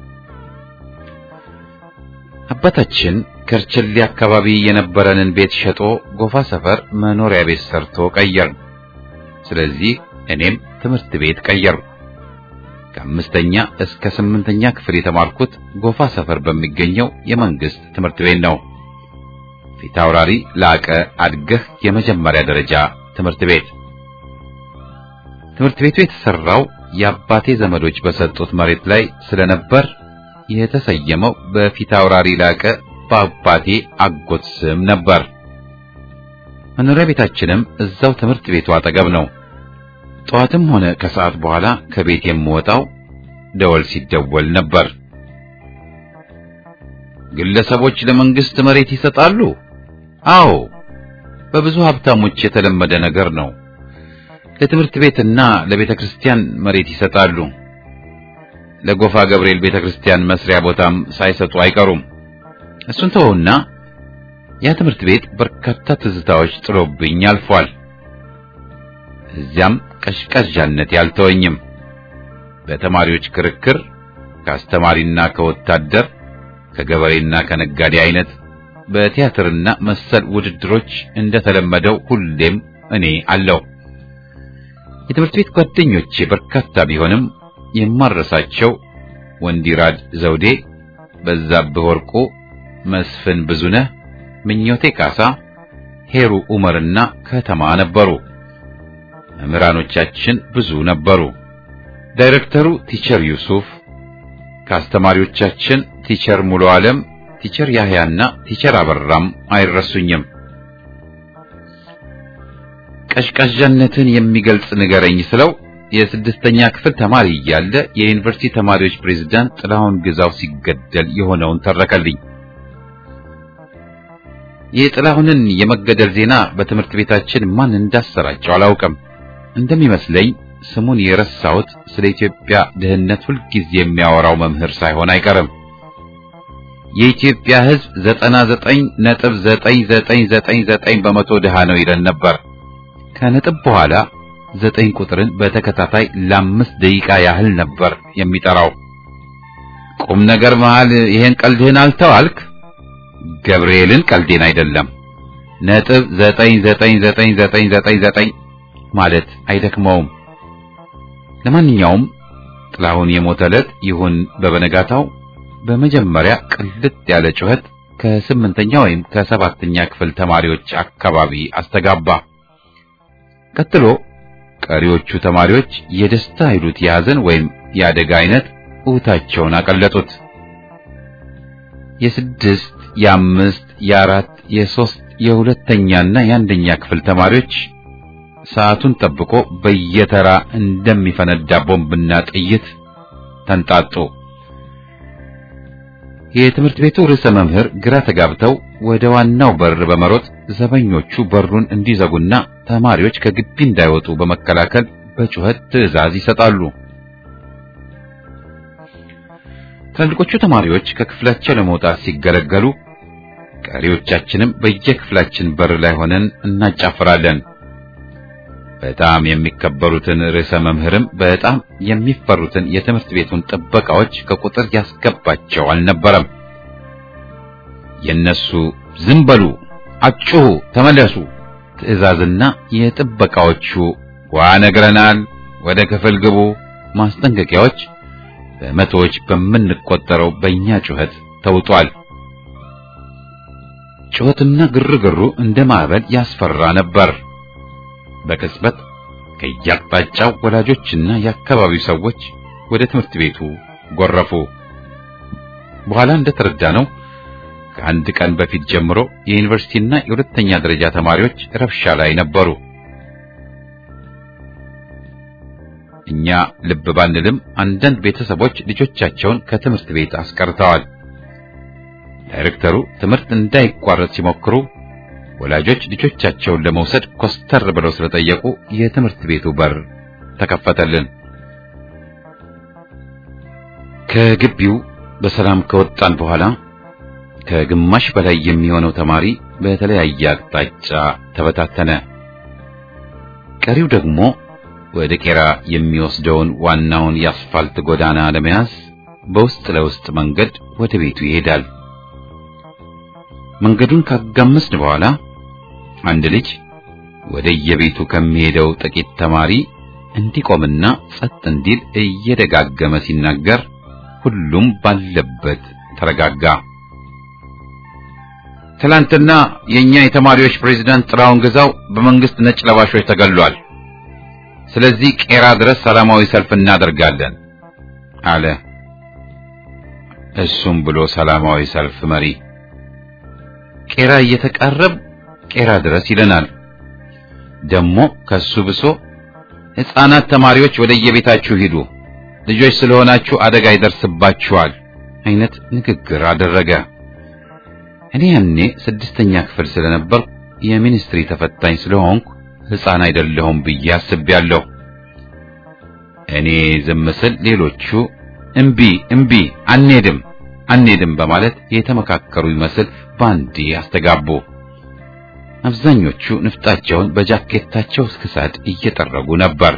አባታችን ከርቸሌ አካባቢ የነበረንን ቤት ሸጦ ጎፋ ሰፈር መኖሪያ ቤት ሰርቶ ቀየርን። ስለዚህ እኔም ትምህርት ቤት ቀየርኩ። ከአምስተኛ እስከ ስምንተኛ ክፍል የተማርኩት ጎፋ ሰፈር በሚገኘው የመንግስት ትምህርት ቤት ነው። ፊታውራሪ ላቀ አድገህ የመጀመሪያ ደረጃ ትምህርት ቤት። ትምህርት ቤቱ የተሰራው የአባቴ ዘመዶች በሰጡት መሬት ላይ ስለነበር የተሰየመው በፊታውራሪ ላቀ በአባቴ አጎት ስም ነበር። መኖሪያ ቤታችንም እዛው ትምህርት ቤቱ አጠገብ ነው። ጠዋትም ሆነ ከሰዓት በኋላ ከቤት የምወጣው ደወል ሲደወል ነበር። ግለሰቦች ለመንግስት መሬት ይሰጣሉ? አዎ፣ በብዙ ሀብታሞች የተለመደ ነገር ነው። ለትምህርት ቤትና ለቤተ ክርስቲያን መሬት ይሰጣሉ። ለጎፋ ገብርኤል ቤተ ክርስቲያን መስሪያ ቦታም ሳይሰጡ አይቀሩም። እሱን ተውና ያ ትምህርት ቤት በርካታ ትዝታዎች ጥሎብኝ አልፏል። እዚያም ቀሽቀዣነት ያልተወኝም። በተማሪዎች ክርክር፣ ከአስተማሪና ከወታደር፣ ከገበሬና ከነጋዴ አይነት በቲያትርና መሰል ውድድሮች እንደተለመደው ሁሌም እኔ አለሁ። የትምህርት ቤት ጓደኞቼ በርካታ ቢሆንም የማረሳቸው ወንዲራድ ዘውዴ፣ በዛብህ ወርቁ፣ መስፍን ብዙነህ፣ ምኞቴ ካሳ፣ ሄሩ ኡመርና ከተማ ነበሩ። መምህራኖቻችን ብዙ ነበሩ። ዳይሬክተሩ ቲቸር ዩሱፍ፣ ከአስተማሪዎቻችን ቲቸር ሙሉ ዓለም፣ ቲቸር ያህያና ቲቸር አበራም አይረሱኝም። ቀሽቀዣነትን የሚገልጽ ንገረኝ ስለው የስድስተኛ ክፍል ተማሪ እያለ የዩኒቨርሲቲ ተማሪዎች ፕሬዝዳንት ጥላሁን ግዛው ሲገደል የሆነውን ተረከልኝ። የጥላሁንን የመገደል ዜና በትምህርት ቤታችን ማን እንዳሰራጨው አላውቅም። እንደሚመስለኝ ስሙን የረሳሁት ስለ ኢትዮጵያ ድህነት ሁልጊዜ የሚያወራው መምህር ሳይሆን አይቀርም። የኢትዮጵያ ሕዝብ ዘጠና ዘጠኝ ነጥብ ዘጠኝ ዘጠኝ ዘጠኝ ዘጠኝ በመቶ ድሃ ነው ይለን ነበር። ከነጥብ በኋላ ዘጠኝ ቁጥርን በተከታታይ ለአምስት ደቂቃ ያህል ነበር የሚጠራው። ቁም ነገር መሃል ይሄን ቀልድህን አልተዋልክ? ገብርኤልን ቀልዴን አይደለም። ነጥብ ዘጠኝ ዘጠኝ ዘጠኝ ዘጠኝ ዘጠኝ ዘጠኝ ማለት አይደክመውም። ለማንኛውም ጥላሁን የሞተ ዕለት ይሁን በበነጋታው በመጀመሪያ ቅልጥ ያለ ጩኸት ከስምንተኛ ወይም ከሰባተኛ ክፍል ተማሪዎች አካባቢ አስተጋባ። ቀጥሎ ቀሪዎቹ ተማሪዎች የደስታ አይሉት የሐዘን ወይም የአደጋ አይነት ኡታቸውን አቀለጡት። የስድስት፣ የአምስት፣ የአራት፣ የሶስት፣ የሁለተኛና የአንደኛ ክፍል ተማሪዎች ሰዓቱን ጠብቆ በየተራ እንደሚፈነዳ ቦምብና ጥይት ተንጣጡ። የትምህርት ቤቱ ርዕሰ መምህር ግራ ተጋብተው ወደ ዋናው በር በመሮጥ ዘበኞቹ በሩን እንዲዘጉና ተማሪዎች ከግቢ እንዳይወጡ በመከላከል በጩኸት ትዕዛዝ ይሰጣሉ። ትልልቆቹ ተማሪዎች ከክፍላቸው ለመውጣት ሲገለገሉ፣ ቀሪዎቻችንም በየክፍላችን በር ላይ ሆነን እናጫፍራለን። በጣም የሚከበሩትን ርዕሰ መምህርም በጣም የሚፈሩትን የትምህርት ቤቱን ጥበቃዎች ከቁጥር ያስገባቸው አልነበረም። የነሱ ዝም በሉ፣ አጩሁ፣ ተመለሱ ትዕዛዝና የጥበቃዎቹ ዋ ነግረናል፣ ወደ ክፍል ግቡ ማስጠንቀቂያዎች በመቶዎች በምንቆጠረው በእኛ ጩኸት ተውጧል። ጩኸትና ግርግሩ እንደ ማዕበል ያስፈራ ነበር። በቅጽበት ከየአቅጣጫው ወላጆችና የአካባቢው ሰዎች ወደ ትምህርት ቤቱ ጎረፉ። በኋላ እንደተረዳነው ከአንድ ቀን በፊት ጀምሮ የዩኒቨርሲቲና የሁለተኛ ደረጃ ተማሪዎች ረብሻ ላይ ነበሩ። እኛ ልብ ባንልም አንዳንድ ቤተሰቦች ልጆቻቸውን ከትምህርት ቤት አስቀርተዋል። ዳይሬክተሩ ትምህርት እንዳይቋረጥ ሲሞክሩ ወላጆች ልጆቻቸውን ለመውሰድ ኮስተር ብለው ስለጠየቁ የትምህርት ቤቱ በር ተከፈተልን። ከግቢው በሰላም ከወጣን በኋላ ከግማሽ በላይ የሚሆነው ተማሪ በተለያየ አቅጣጫ ተበታተነ። ቀሪው ደግሞ ወደ ቄራ የሚወስደውን ዋናውን የአስፋልት ጎዳና ለመያዝ በውስጥ ለውስጥ መንገድ ወደ ቤቱ ይሄዳል። መንገዱን ካጋመስን በኋላ አንድ ልጅ ወደ የቤቱ ከሚሄደው ጥቂት ተማሪ እንዲቆምና ጸጥ እንዲል እየደጋገመ ሲናገር ሁሉም ባለበት ተረጋጋ። ትላንትና የኛ የተማሪዎች ፕሬዝዳንት ጥራውን ግዛው በመንግስት ነጭ ለባሾች ተገሏል። ስለዚህ ቄራ ድረስ ሰላማዊ ሰልፍ እናደርጋለን አለ። እሱም ብሎ ሰላማዊ ሰልፍ መሪ ቄራ እየተቃረብ ቄራ ድረስ ይለናል። ደሞ ከሱ ብሶ ሕፃናት ተማሪዎች ወደ የቤታችሁ ሂዱ፣ ልጆች ስለሆናችሁ አደጋ ይደርስባችኋል አይነት ንግግር አደረገ። እኔ ያኔ ስድስተኛ ክፍል ስለነበር የሚኒስትሪ ተፈታኝ ስለሆንኩ ሕፃን አይደለሁም ብዬ አስቤያለሁ። እኔ ዝም ስል ሌሎቹ እምቢ እምቢ አንሄድም አንሄድም በማለት የተመካከሩ ይመስል ባንዲ አስተጋቡ። አብዛኞቹ ንፍጣቸውን በጃኬታቸው እስክሳድ እየጠረጉ ነበር።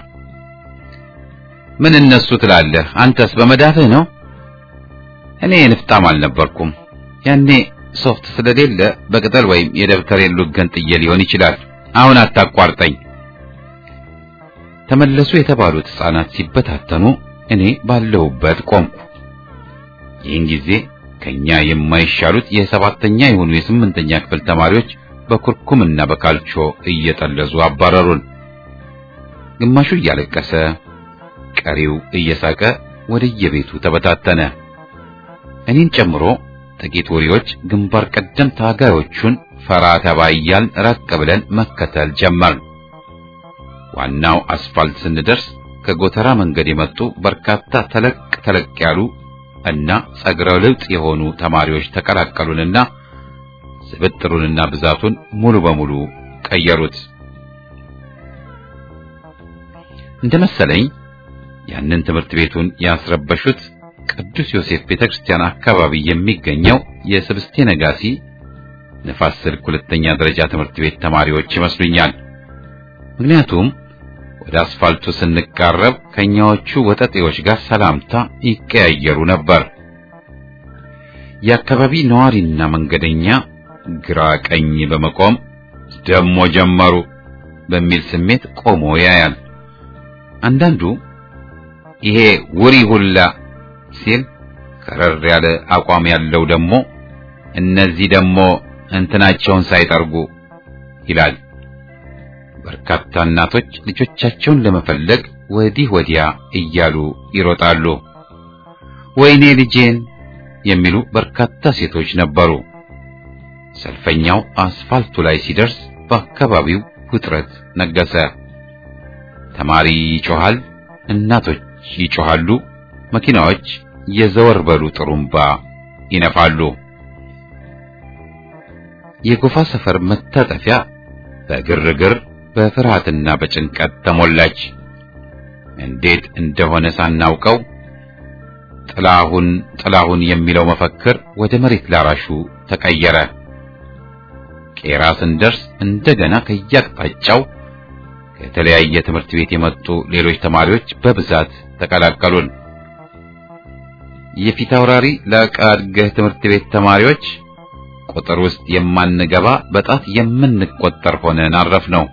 ምን እነሱ ትላለህ? አንተስ በመዳፍህ ነው? እኔ ንፍጣም አልነበርኩም። ያኔ ሶፍት ስለሌለ በቅጠል ወይም የደብተሬን ሉገን ጥዬ ሊሆን ይችላል። አሁን አታቋርጠኝ። ተመለሱ የተባሉት ሕፃናት ሲበታተኑ እኔ ባለሁበት ቆምኩ። ይህን ጊዜ ከኛ የማይሻሉት የሰባተኛ የሆኑ የስምንተኛ ክፍል ተማሪዎች በኩርኩምና በካልቾ እየጠለዙ አባረሩን። ግማሹ እያለቀሰ ቀሪው እየሳቀ ወደ የቤቱ ተበታተነ። እኔን ጨምሮ ጥቂት ወሪዎች ግንባር ቀደም ታጋዮቹን ፈራ ተባያል ራቅ ብለን መከተል ጀመርን። ዋናው አስፋልት ስንደርስ ከጎተራ መንገድ የመጡ በርካታ ተለቅ ተለቅ ያሉ እና ጸግረ ልውጥ የሆኑ ተማሪዎች ተቀላቀሉንና ስብጥሩንና ብዛቱን ሙሉ በሙሉ ቀየሩት። እንደመሰለኝ ያንን ትምህርት ቤቱን ያስረበሹት ቅዱስ ዮሴፍ ቤተክርስቲያን አካባቢ የሚገኘው የስብስቴ ነጋሲ ንፋስ ስልክ ሁለተኛ ደረጃ ትምህርት ቤት ተማሪዎች ይመስሉኛል። ምክንያቱም ወደ አስፋልቱ ስንቃረብ ከኛዎቹ ወጠጤዎች ጋር ሰላምታ ይቀያየሩ ነበር። የአካባቢ ነዋሪና መንገደኛ ግራ ቀኝ በመቆም ደሞ ጀመሩ በሚል ስሜት ቆሞ ያያል። አንዳንዱ ይሄ ውሪ ሁላ ሲል ከረር ያለ አቋም ያለው ደግሞ እነዚህ ደግሞ እንትናቸውን ሳይጠርጉ ይላል። በርካታ እናቶች ልጆቻቸውን ለመፈለግ ወዲህ ወዲያ እያሉ ይሮጣሉ። ወይኔ ልጄን የሚሉ በርካታ ሴቶች ነበሩ። ሰልፈኛው አስፋልቱ ላይ ሲደርስ በአካባቢው ውጥረት ነገሰ። ተማሪ ይጮሃል፣ እናቶች ይጮሃሉ፣ መኪናዎች የዘወር በሉ ጥሩምባ ይነፋሉ። የጎፋ ሰፈር መታጠፊያ በግርግር በፍርሃትና በጭንቀት ተሞላች። እንዴት እንደሆነ ሳናውቀው ጥላሁን ጥላሁን የሚለው መፈክር ወደ መሬት ላራሹ ተቀየረ። ቄራ ስንደርስ እንደገና ከያቅጣጫው ከተለያየ ትምህርት ቤት የመጡ ሌሎች ተማሪዎች በብዛት ተቀላቀሉን። የፊታውራሪ ለቃድገህ ትምህርት ቤት ተማሪዎች ቁጥር ውስጥ የማንገባ በጣት የምንቆጠር ሆነን አረፍነው።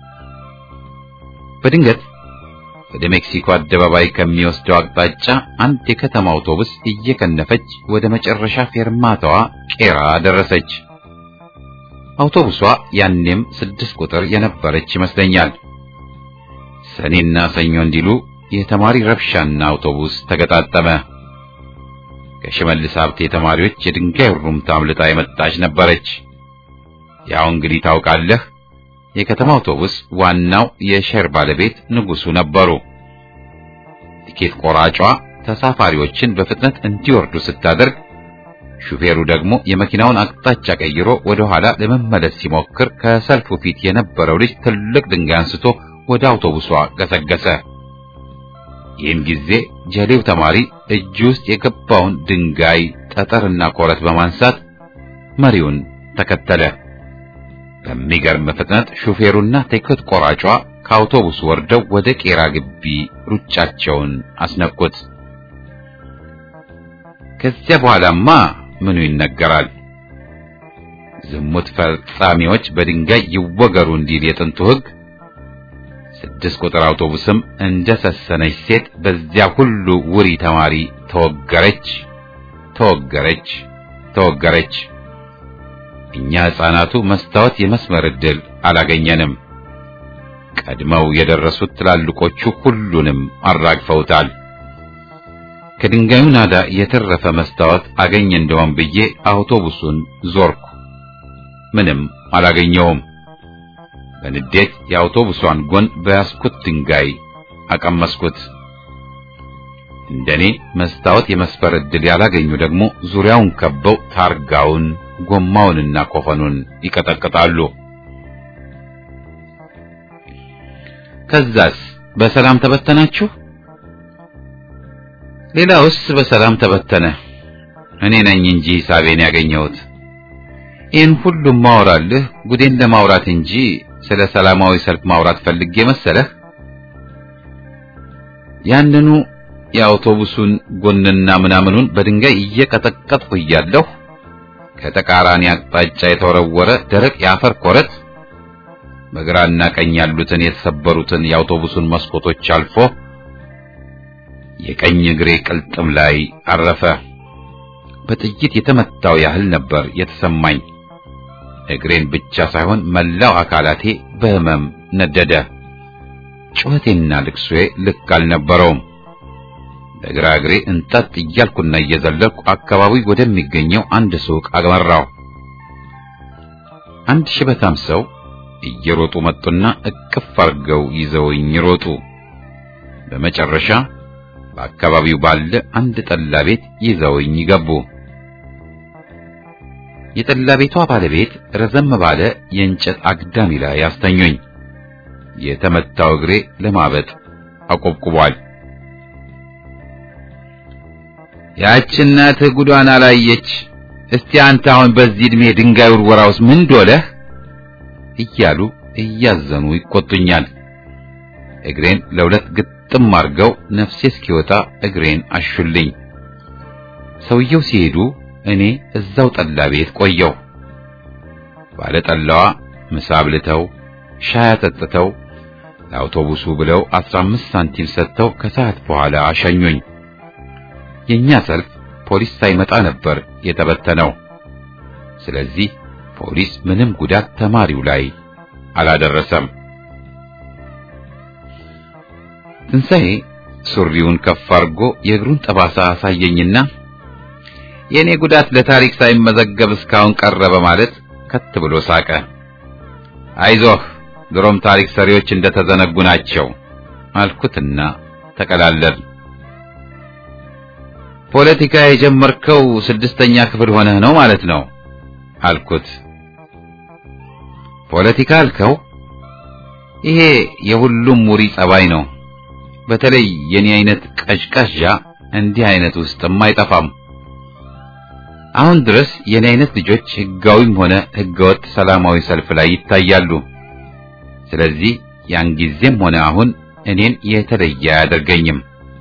በድንገት ወደ ሜክሲኮ አደባባይ ከሚወስደው አቅጣጫ አንድ የከተማ አውቶቡስ እየከነፈች ወደ መጨረሻ ፌርማታዋ ቄራ ደረሰች። አውቶቡሷ ያኔም ስድስት ቁጥር የነበረች ይመስለኛል። ሰኔና ሰኞ እንዲሉ የተማሪ ረብሻና አውቶቡስ ተገጣጠመ። ከሽመልስ ሀብቴ ተማሪዎች የድንጋይ ሩምታ አምልጣ የመጣች ነበረች። ያው እንግዲህ ታውቃለህ፣ የከተማ አውቶቡስ ዋናው የሼር ባለቤት ንጉሱ ነበሩ። ቲኬት ቆራጯ ተሳፋሪዎችን በፍጥነት እንዲወርዱ ስታደርግ ሹፌሩ ደግሞ የመኪናውን አቅጣጫ ቀይሮ ወደ ኋላ ለመመለስ ሲሞክር ከሰልፉ ፊት የነበረው ልጅ ትልቅ ድንጋይ አንስቶ ወደ አውቶቡሷ ገሰገሰ። ይህን ጊዜ ጀሌው ተማሪ እጁ ውስጥ የገባውን ድንጋይ ጠጠርና ኮረት በማንሳት መሪውን ተከተለ። በሚገርም ፍጥነት ሹፌሩና ቲኬት ቆራጯ ከአውቶቡስ ወርደው ወደ ቄራ ግቢ ሩጫቸውን አስነኩት። ከዚያ በኋላማ ምኑ ይነገራል? ዝሙት ፈጻሚዎች በድንጋይ ይወገሩ እንዲል የጥንቱ ሕግ ስድስት ቁጥር አውቶቡስም እንደ ሰሰነች ሴት በዚያ ሁሉ ውሪ ተማሪ ተወገረች ተወገረች ተወገረች። እኛ ሕፃናቱ መስታወት የመስመር ዕድል አላገኘንም። ቀድመው የደረሱት ትላልቆቹ ሁሉንም አራግፈውታል። ከድንጋዩ ናዳ የተረፈ መስታወት አገኘ እንደሆን ብዬ አውቶቡሱን ዞርኩ። ምንም አላገኘውም። በንዴት የአውቶቡሷን ጎን በያዝኩት ድንጋይ አቀመስኩት። እንደኔ መስታወት የመስፈር ዕድል ያላገኙ ደግሞ ዙሪያውን ከበው ታርጋውን፣ ጎማውንና ኮፈኑን ይቀጠቅጣሉ። ከዛስ በሰላም ተበተናችሁ? ሌላውስ በሰላም ተበተነ። እኔ ነኝ እንጂ ሂሳቤን ያገኘሁት። ይህን ሁሉም ማውራልህ ጉዴን ለማውራት እንጂ ስለ ሰላማዊ ሰልፍ ማውራት ፈልጌ መሰለህ? ያንኑ የአውቶቡሱን ጎንና ምናምኑን በድንጋይ እየቀጠቀጥኩ እያለሁ ከተቃራኒ አቅጣጫ የተወረወረ ደረቅ የአፈር ኮረት በግራና ቀኝ ያሉትን የተሰበሩትን የአውቶቡሱን መስኮቶች አልፎ የቀኝ እግሬ ቅልጥም ላይ አረፈ። በጥይት የተመታው ያህል ነበር የተሰማኝ። እግሬን ብቻ ሳይሆን መላው አካላቴ በህመም ነደደ። ጩኸቴና ልቅሶዬ ልክ አልነበረውም። በግራ እግሬ እንጠጥ እያልኩና እየዘለልኩ አካባቢ ወደሚገኘው አንድ ሱቅ አመራሁ። አንድ ሽበታም ሰው እየሮጡ መጡና እቅፍ አድርገው ይዘውኝ ሮጡ። በመጨረሻ በአካባቢው ባለ አንድ ጠላ ቤት ይዘውኝ ገቡ። የጠላ ቤቷ ባለቤት ረዘም ባለ የእንጨት አግዳሚ ላይ አስተኙኝ። የተመታው እግሬ ለማበጥ አቆብቁቧል። ያች እናትህ ጉዷን አላየች። እስቲ አንተ አሁን በዚህ ዕድሜ ድንጋይ ውርወራውስ ምን ዶለህ? እያሉ እያዘኑ ይቆጡኛል። እግሬን ለሁለት ግጥም አርገው ነፍሴ እስኪወጣ እግሬን አሹልኝ። ሰውየው ሲሄዱ እኔ እዛው ጠላ ቤት ቆየሁ። ባለ ጠላዋ ምሳ አብልተው ሻይ አጠጥተው ለአውቶቡሱ ብለው አስራ አምስት ሳንቲም ሰጥተው ከሰዓት በኋላ አሸኙኝ። የኛ ሰልፍ ፖሊስ ሳይመጣ ነበር የተበተነው። ስለዚህ ፖሊስ ምንም ጉዳት ተማሪው ላይ አላደረሰም። ትንሣኤ ሱሪውን ከፍ አድርጎ የእግሩን ጠባሳ አሳየኝና የኔ ጉዳት ለታሪክ ሳይመዘገብ እስካሁን ቀረ በማለት ከት ብሎ ሳቀ። አይዞህ ድሮም ታሪክ ሰሪዎች እንደተዘነጉ ናቸው አልኩትና ተቀላለል። ፖለቲካ የጀመርከው ስድስተኛ ክፍል ሆነህ ነው ማለት ነው አልኩት። ፖለቲካ አልከው? ይሄ የሁሉም ሙሪ ጸባይ ነው። በተለይ የኔ አይነት ቀዥቃዣ እንዲህ አይነት ውስጥም አይጠፋም። አሁን ድረስ የኔ አይነት ልጆች ህጋዊም ሆነ ህገወጥ ሰላማዊ ሰልፍ ላይ ይታያሉ። ስለዚህ ያን ጊዜም ሆነ አሁን እኔን የተለየ አያደርገኝም።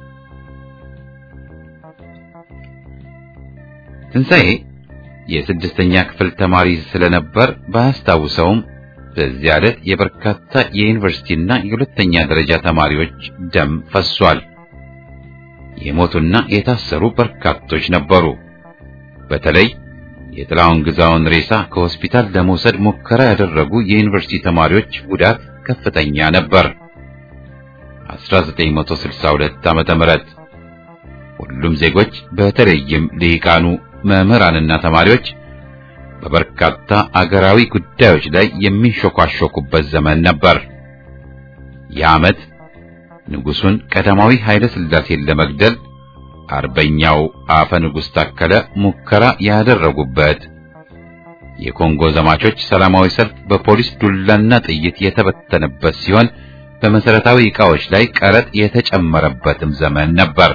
ትንሣኤ የስድስተኛ ክፍል ተማሪ ስለነበር ባያስታውሰውም በዚያ ዕለት የበርካታ የዩኒቨርሲቲና የሁለተኛ ደረጃ ተማሪዎች ደም ፈሷል። የሞቱና የታሰሩ በርካቶች ነበሩ። በተለይ የጥላውን ግዛውን ሬሳ ከሆስፒታል ለመውሰድ ሙከራ ያደረጉ የዩኒቨርሲቲ ተማሪዎች ጉዳት ከፍተኛ ነበር። አስራ ዘጠኝ መቶ ስልሳ ሁለት ዓመተ ምህረት ሁሉም ዜጎች በተለይም ልሂቃኑ መምህራንና ተማሪዎች በበርካታ አገራዊ ጉዳዮች ላይ የሚሾካሾኩበት ዘመን ነበር። የዓመት ንጉሱን ቀዳማዊ ኃይለ ሥላሴን ለመግደል አርበኛው አፈ ንጉሥ ታከለ ሙከራ ያደረጉበት፣ የኮንጎ ዘማቾች ሰላማዊ ሰልፍ በፖሊስ ዱላና ጥይት የተበተነበት ሲሆን በመሰረታዊ ዕቃዎች ላይ ቀረጥ የተጨመረበትም ዘመን ነበር።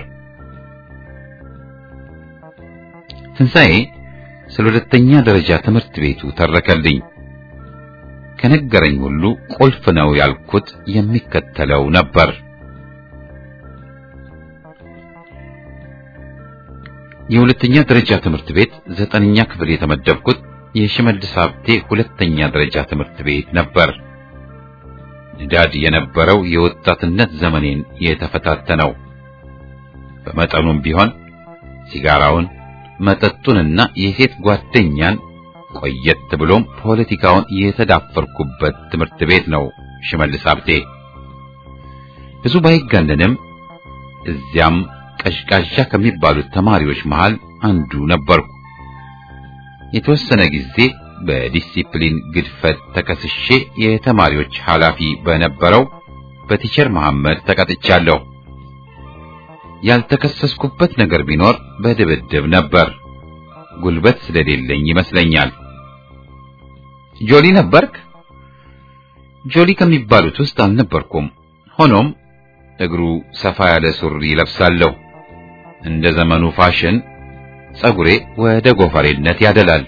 ትንሣኤ ስለ ሁለተኛ ደረጃ ትምህርት ቤቱ ተረከልኝ። ከነገረኝ ሁሉ ቁልፍ ነው ያልኩት የሚከተለው ነበር። የሁለተኛ ደረጃ ትምህርት ቤት ዘጠነኛ ክፍል የተመደብኩት የሽመልስ ሀብቴ ሁለተኛ ደረጃ ትምህርት ቤት ነበር። ንዳድ የነበረው የወጣትነት ዘመኔን የተፈታተነው በመጠኑም ቢሆን ሲጋራውን፣ መጠጡንና የሴት ጓደኛን ቆየት ብሎም ፖለቲካውን የተዳፈርኩበት ትምህርት ቤት ነው ሽመልስ ሀብቴ። ብዙ ባይጋነንም እዚያም ቀሽቃሻ ከሚባሉት ተማሪዎች መሃል አንዱ ነበርኩ። የተወሰነ ጊዜ በዲሲፕሊን ግድፈት ተከስሼ የተማሪዎች ኃላፊ በነበረው በቲቸር መሐመድ ተቀጥቻለሁ። ያልተከሰስኩበት ነገር ቢኖር በድብድብ ነበር። ጉልበት ስለሌለኝ ይመስለኛል። ጆሊ ነበርክ? ጆሊ ከሚባሉት ውስጥ አልነበርኩም። ሆኖም እግሩ ሰፋ ያለ ሱሪ ለብሳለሁ። እንደ ዘመኑ ፋሽን ጸጉሬ ወደ ጎፈሬነት ያደላል።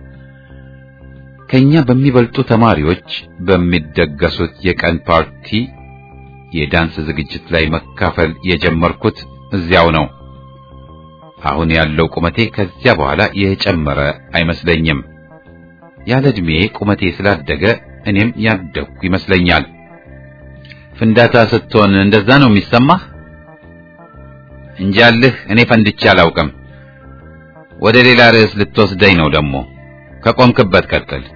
ከኛ በሚበልጡ ተማሪዎች በሚደገሱት የቀን ፓርቲ የዳንስ ዝግጅት ላይ መካፈል የጀመርኩት እዚያው ነው። አሁን ያለው ቁመቴ ከዚያ በኋላ የጨመረ አይመስለኝም። ያለ ዕድሜ ቁመቴ ስላደገ እኔም ያደግኩ ይመስለኛል። ፍንዳታ ስትሆን እንደዛ ነው የሚሰማህ? እንጃልህ እኔ ፈንድቼ አላውቅም። ወደ ሌላ ርዕስ ልትወስደኝ ነው ደግሞ። ከቆምክበት ቀጥል።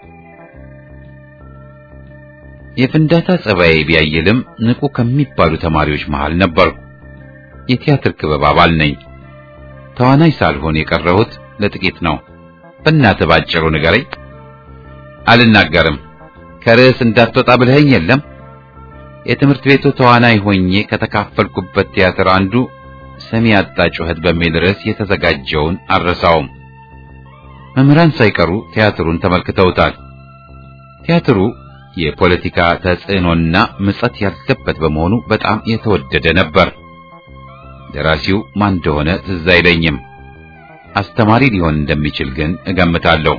የፍንዳታ ጸባይ ቢያይልም ንቁ ከሚባሉ ተማሪዎች መሃል ነበርኩ። የቲያትር ክበብ አባል ነኝ። ተዋናይ ሳልሆን የቀረሁት ለጥቂት ነው። በእናትህ ባጭሩ ንገረኝ። አልናገርም። ከርዕስ እንዳትወጣ ብለኸኝ የለም? የትምህርት ቤቱ ተዋናይ ሆኜ ከተካፈልኩበት ቲያትር አንዱ ሰሚ ያጣ ጩኸት በሚል ርዕስ የተዘጋጀውን አልረሳውም። መምህራን ሳይቀሩ ቲያትሩን ተመልክተውታል። ቲያትሩ የፖለቲካ ተጽዕኖና ምጸት ያለበት በመሆኑ በጣም የተወደደ ነበር። ደራሲው ማን እንደሆነ ትዝ አይለኝም። አስተማሪ ሊሆን እንደሚችል ግን እገምታለሁ።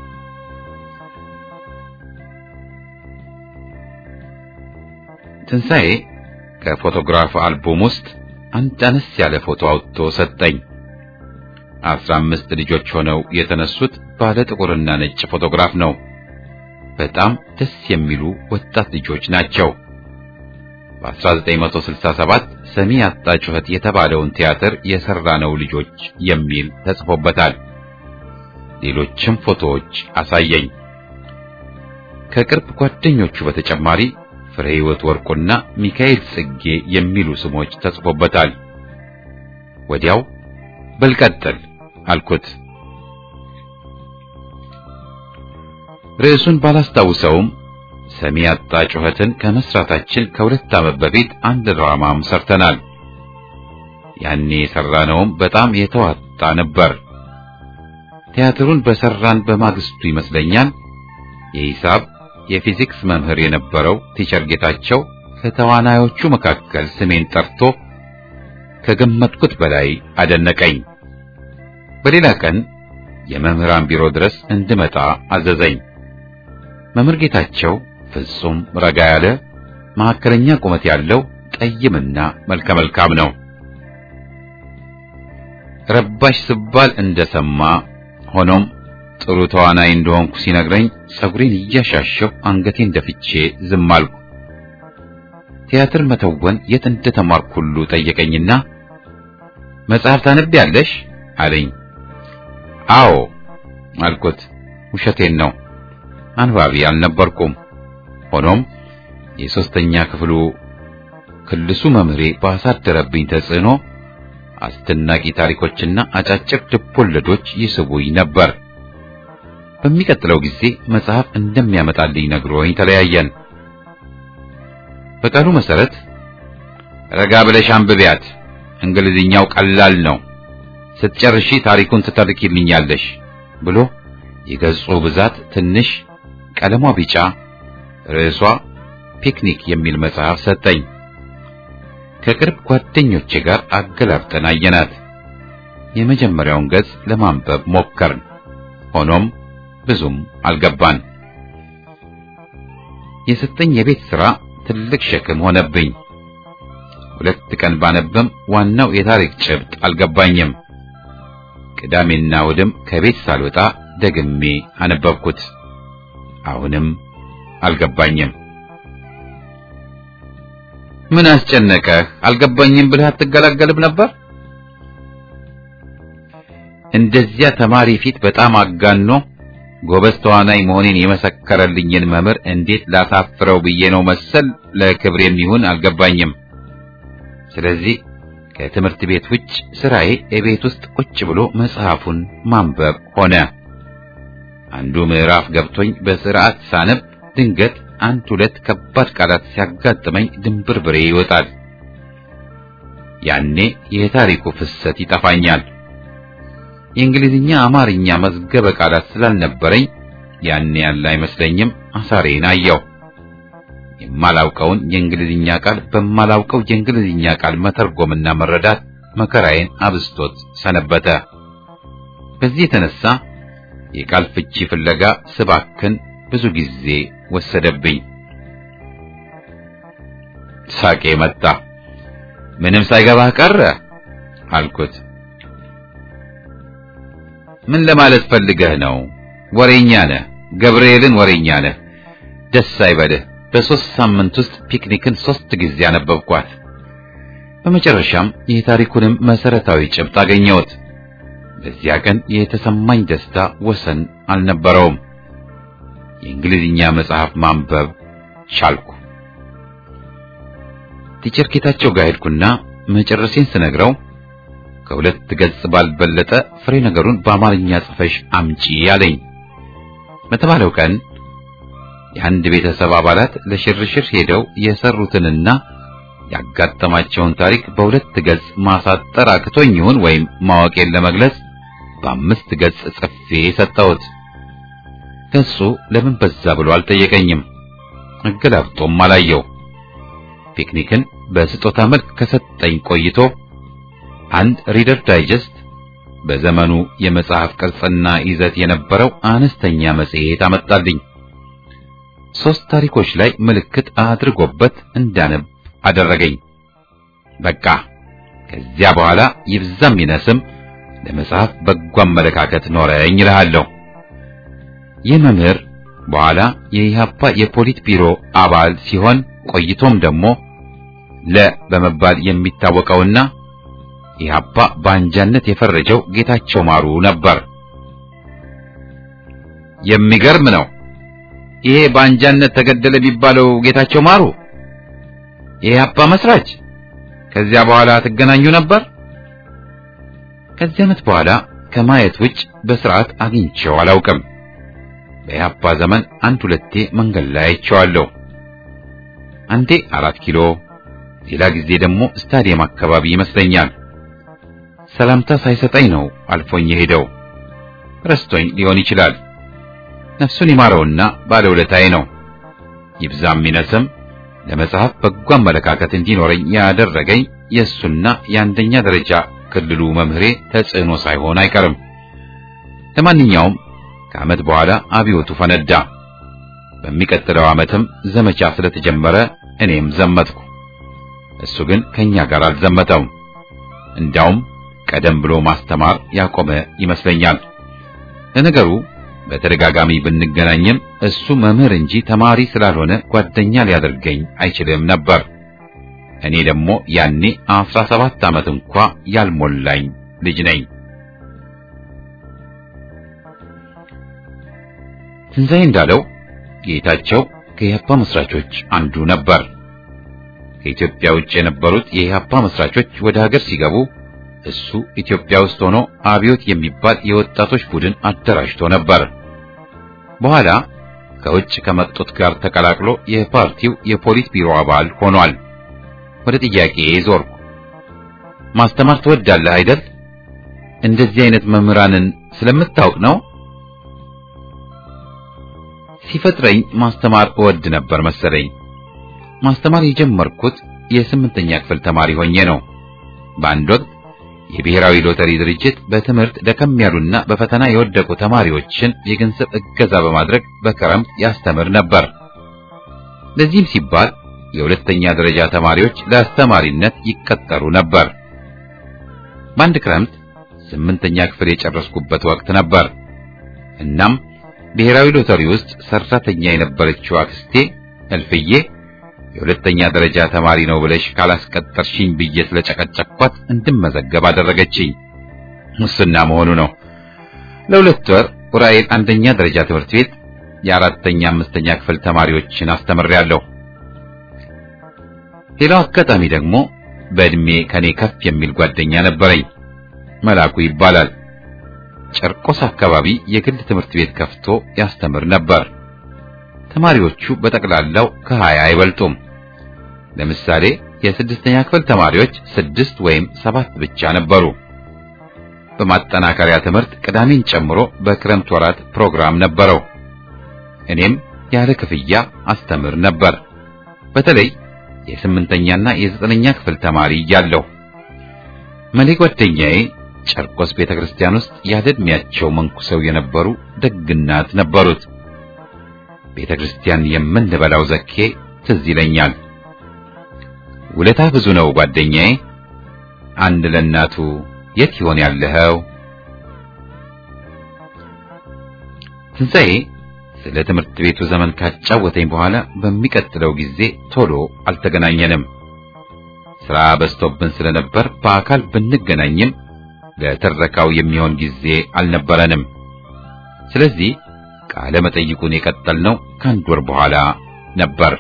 ትንሣኤ ከፎቶግራፍ አልበም ውስጥ አንድ አነስ ያለ ፎቶ አውጥቶ ሰጠኝ። አስራ አምስት ልጆች ሆነው የተነሱት ባለ ጥቁርና ነጭ ፎቶግራፍ ነው። በጣም ደስ የሚሉ ወጣት ልጆች ናቸው። በ1967 ሰሚ ያጣ ጩኸት የተባለውን ቲያትር የሰራነው ልጆች የሚል ተጽፎበታል። ሌሎችም ፎቶዎች አሳየኝ። ከቅርብ ጓደኞቹ በተጨማሪ ፍሬ ሕይወት ወርቁና ሚካኤል ጽጌ የሚሉ ስሞች ተጽፎበታል። ወዲያው በልቀጥል አልኩት። ርዕሱን ባላስታውሰውም ሰሚ ያጣ ጩኸትን ከመስራታችን ከሁለት ዓመት በፊት አንድ ድራማም ሰርተናል። ያኔ የሰራነውም በጣም የተዋጣ ነበር። ቲያትሩን በሰራን በማግስቱ ይመስለኛል የሂሳብ የፊዚክስ መምህር የነበረው ቲቸር ጌታቸው ከተዋናዮቹ መካከል ስሜን ጠርቶ ከገመትኩት በላይ አደነቀኝ። በሌላ ቀን የመምህራን ቢሮ ድረስ እንድመጣ አዘዘኝ። መምህር ጌታቸው ፍጹም ረጋ ያለ መካከለኛ ቁመት ያለው ጠይምና መልከ መልካም ነው። ረባሽ ስባል እንደሰማ ሆኖም ጥሩ ተዋናይ እንደሆንኩ ሲነግረኝ ጸጉሬን እያሻሸሁ አንገቴን ደፍቼ ዝም አልኩ። ቲያትር መተወን የት እንደተማርኩ ሁሉ ጠየቀኝና መጽሐፍ ታነቢያለሽ አለኝ። አዎ አልኩት። ውሸቴን ነው፣ አንባቢ አልነበርኩም። ሆኖም የሶስተኛ ክፍሉ ክልሱ መምህሬ ባሳደረብኝ ተጽዕኖ አስደናቂ ታሪኮችና አጫጭር ልቦለዶች ይስቡኝ ነበር። በሚቀጥለው ጊዜ መጽሐፍ እንደሚያመጣልኝ ነግሮኝ ተለያየን። በቃሉ መሰረት ረጋ ብለሽ አንብቢያት እንግሊዝኛው ቀላል ነው፣ ስትጨርሺ ታሪኩን ትተርኪልኛለሽ ብሎ የገጹ ብዛት ትንሽ ቀለሟ ቢጫ ርዕሷ ፒክኒክ የሚል መጽሐፍ ሰጠኝ። ከቅርብ ጓደኞቼ ጋር አገላብጠን አየናት። የመጀመሪያውን ገጽ ለማንበብ ሞከርን። ሆኖም ብዙም አልገባን። የሰጠኝ የቤት ሥራ ትልቅ ሸክም ሆነብኝ። ሁለት ቀን ባነብም ዋናው የታሪክ ጭብጥ አልገባኝም። ቅዳሜና እሑድም ከቤት ሳልወጣ ደግሜ አነበብኩት። አሁንም አልገባኝም። ምን አስጨነቀህ? አልገባኝም ብለህ አትገላገልም ነበር? እንደዚያ ተማሪ ፊት በጣም አጋኖ ጎበዝ ተዋናይ መሆኔን የመሰከረልኝን መምህር እንዴት ላሳፍረው ብዬ ነው መሰል ለክብሬም ይሁን አልገባኝም። ስለዚህ ከትምህርት ቤት ውጭ ስራዬ የቤት ውስጥ ቁጭ ብሎ መጽሐፉን ማንበብ ሆነ። አንዱ ምዕራፍ ገብቶኝ በስርዓት ሳነብ ድንገት አንድ ሁለት ከባድ ቃላት ሲያጋጥመኝ ድንብርብሬ ይወጣል። ያኔ የታሪኩ ፍሰት ይጠፋኛል። የእንግሊዝኛ አማርኛ መዝገበ ቃላት ስላልነበረኝ ያኔ ያለ አይመስለኝም። አሳሬን አየሁ። የማላውቀውን የእንግሊዝኛ ቃል በማላውቀው የእንግሊዝኛ ቃል መተርጎምና መረዳት መከራዬን አብስቶት ሰነበተ። በዚህ የተነሳ የቃል ፍቺ ፍለጋ ስባክን ብዙ ጊዜ ወሰደብኝ። ሳቄ መጣ። ምንም ሳይገባህ ቀረ አልኩት። ምን ለማለት ፈልገህ ነው? ወሬኛ ነህ፣ ገብርኤልን ወሬኛ ነህ። ደስ አይበልህ። በሶስት ሳምንት ውስጥ ፒክኒክን ሶስት ጊዜ አነበብኳት። በመጨረሻም የታሪኩንም መሰረታዊ ጭብጥ አገኘሁት። በዚያ ቀን የተሰማኝ ደስታ ወሰን አልነበረውም። የእንግሊዝኛ መጽሐፍ ማንበብ ቻልኩ። ቲቸር ጌታቸው ጋር ሄድኩና መጨረሴን ስነግረው ከሁለት ገጽ ባልበለጠ ፍሬ ነገሩን በአማርኛ ጽፈሽ አምጪ ያለኝ። በተባለው ቀን የአንድ ቤተሰብ አባላት ለሽርሽር ሄደው የሰሩትንና ያጋጠማቸውን ታሪክ በሁለት ገጽ ማሳጠር አቅቶኝ ይሁን ወይም ማወቄን ለመግለጽ በአምስት ገጽ ጽፌ ሰጠሁት። ገጹ ለምን በዛ ብሎ አልጠየቀኝም። አገላብጦም አላየው። ፒክኒክን በስጦታ መልክ ከሰጠኝ ቆይቶ አንድ ሪደር ዳይጀስት በዘመኑ የመጽሐፍ ቅርጽና ይዘት የነበረው አነስተኛ መጽሔት አመጣልኝ። ሶስት ታሪኮች ላይ ምልክት አድርጎበት እንዳነብ አደረገኝ። በቃ ከዚያ በኋላ ይብዛም ይነስም ለመጽሐፍ በጎ አመለካከት ኖረኝ እልሃለሁ። ይህ መምህር በኋላ የኢሃፓ የፖሊት ቢሮ አባል ሲሆን ቆይቶም ደግሞ ለ በመባል የሚታወቀውና ኢሃፓ በአንጃነት የፈረጀው ጌታቸው ማሩ ነበር። የሚገርም ነው። ይሄ በአንጃነት ተገደለ የሚባለው ጌታቸው ማሩ የኢሃፓ መስራች። ከዚያ በኋላ ትገናኙ ነበር? ከዚያ ዓመት በኋላ ከማየት ውጭ በስርዓት አግኝቼው አላውቅም። በኢሃፓ ዘመን አንድ ሁለቴ መንገድ ላይ አይቼዋለሁ። አንዴ አራት ኪሎ፣ ሌላ ጊዜ ደግሞ ስታዲየም አካባቢ ይመስለኛል። ሰላምታ ሳይሰጠኝ ነው አልፎኝ ሄደው። ረስቶኝ ሊሆን ይችላል። ነፍሱን ይማረውና ባለውለታዬ ነው። ይብዛም ይነስም ለመጽሐፍ በጎ አመለካከት እንዲኖረኝ ያደረገኝ የእሱና የአንደኛ ደረጃ ክልሉ መምህሬ ተጽዕኖ ሳይሆን አይቀርም። ለማንኛውም ከዓመት በኋላ አብዮቱ ፈነዳ። በሚቀጥለው ዓመትም ዘመቻ ስለተጀመረ እኔም ዘመትኩ። እሱ ግን ከኛ ጋር አልዘመተም። እንዳውም ቀደም ብሎ ማስተማር ያቆመ ይመስለኛል። ለነገሩ በተደጋጋሚ ብንገናኝም እሱ መምህር እንጂ ተማሪ ስላልሆነ ጓደኛ ሊያደርገኝ አይችልም ነበር። እኔ ደግሞ ያኔ አስራ ሰባት ዓመት እንኳ ያልሞላኝ ልጅ ነኝ። ትንሣኤ እንዳለው ጌታቸው ከኢሃፓ መስራቾች አንዱ ነበር። ከኢትዮጵያ ውጭ የነበሩት የኢሃፓ መስራቾች ወደ ሀገር ሲገቡ እሱ ኢትዮጵያ ውስጥ ሆኖ አብዮት የሚባል የወጣቶች ቡድን አደራጅቶ ነበር። በኋላ ከውጭ ከመጡት ጋር ተቀላቅሎ የፓርቲው የፖሊት ቢሮ አባል ሆኗል። ወደ ጥያቄ ዞርኩ። ማስተማር ትወዳለህ አይደል? እንደዚህ አይነት መምህራንን ስለምታውቅ ነው? ሲፈጥረኝ ማስተማር እወድ ነበር መሰለኝ። ማስተማር የጀመርኩት የስምንተኛ ክፍል ተማሪ ሆኜ ነው። በአንድ ወቅት የብሔራዊ ሎተሪ ድርጅት በትምህርት ደከም ያሉና በፈተና የወደቁ ተማሪዎችን የገንዘብ እገዛ በማድረግ በክረምት ያስተምር ነበር። ለዚህም ሲባል የሁለተኛ ደረጃ ተማሪዎች ለአስተማሪነት ይቀጠሩ ነበር። በአንድ ክረምት ስምንተኛ ክፍል የጨረስኩበት ወቅት ነበር። እናም ብሔራዊ ሎተሪ ውስጥ ሰራተኛ የነበረችው አክስቴ እልፍዬ የሁለተኛ ደረጃ ተማሪ ነው ብለሽ ካላስቀጠርሽኝ ብዬ ስለጨቀጨቅኳት እንድመዘገብ አደረገችኝ። ሙስና መሆኑ ነው። ለሁለት ወር ኡራኤል አንደኛ ደረጃ ትምህርት ቤት የአራተኛ አምስተኛ ክፍል ተማሪዎችን አስተምሬያለሁ። ሌላው አጋጣሚ ደግሞ በእድሜ ከኔ ከፍ የሚል ጓደኛ ነበረኝ። መላኩ ይባላል። ጨርቆስ አካባቢ የግል ትምህርት ቤት ከፍቶ ያስተምር ነበር። ተማሪዎቹ በጠቅላላው ከሀያ አይበልጡም። ለምሳሌ የስድስተኛ ክፍል ተማሪዎች ስድስት ወይም ሰባት ብቻ ነበሩ። በማጠናከሪያ ትምህርት ቅዳሜን ጨምሮ በክረምት ወራት ፕሮግራም ነበረው። እኔም ያለ ክፍያ አስተምር ነበር። በተለይ የስምንተኛና የዘጠነኛ ክፍል ተማሪ እያለሁ መሌ ጓደኛዬ ጨርቆስ ቤተክርስቲያን ውስጥ ያደድሚያቸው መንኩሰው የነበሩ ደግናት ነበሩት። ቤተክርስቲያን የምንበላው ዘኬ ትዝ ይለኛል። ውለታ ብዙ ነው ጓደኛዬ። አንድ ለናቱ የት ይሆን ያለኸው? ትንሣኤ ስለ ትምህርት ቤቱ ዘመን ካጫወተኝ በኋላ በሚቀጥለው ጊዜ ቶሎ አልተገናኘንም። ስራ በዝቶብን ስለነበር በአካል ብንገናኝም ለተረካው የሚሆን ጊዜ አልነበረንም። ስለዚህ ቃለ መጠይቁን የቀጠልነው ከአንድ ወር በኋላ ነበር።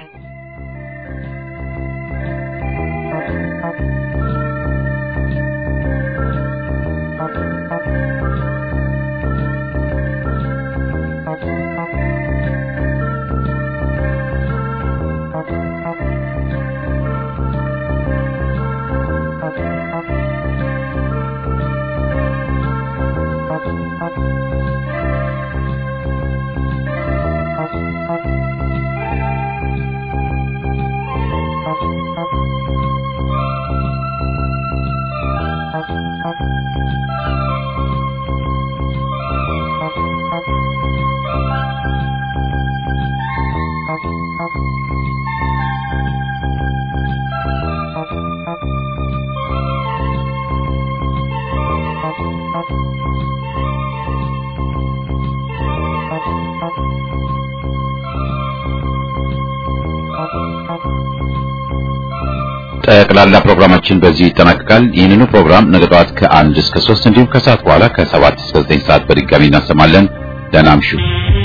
ጠቅላላ ፕሮግራማችን በዚህ ይጠናቀቃል። ይህንኑ ፕሮግራም ነገ ጠዋት ከአንድ እስከ ሶስት እንዲሁም ከሰዓት በኋላ ከሰባት እስከ ዘጠኝ ሰዓት በድጋሚ እናሰማለን። ደህና እምሹ።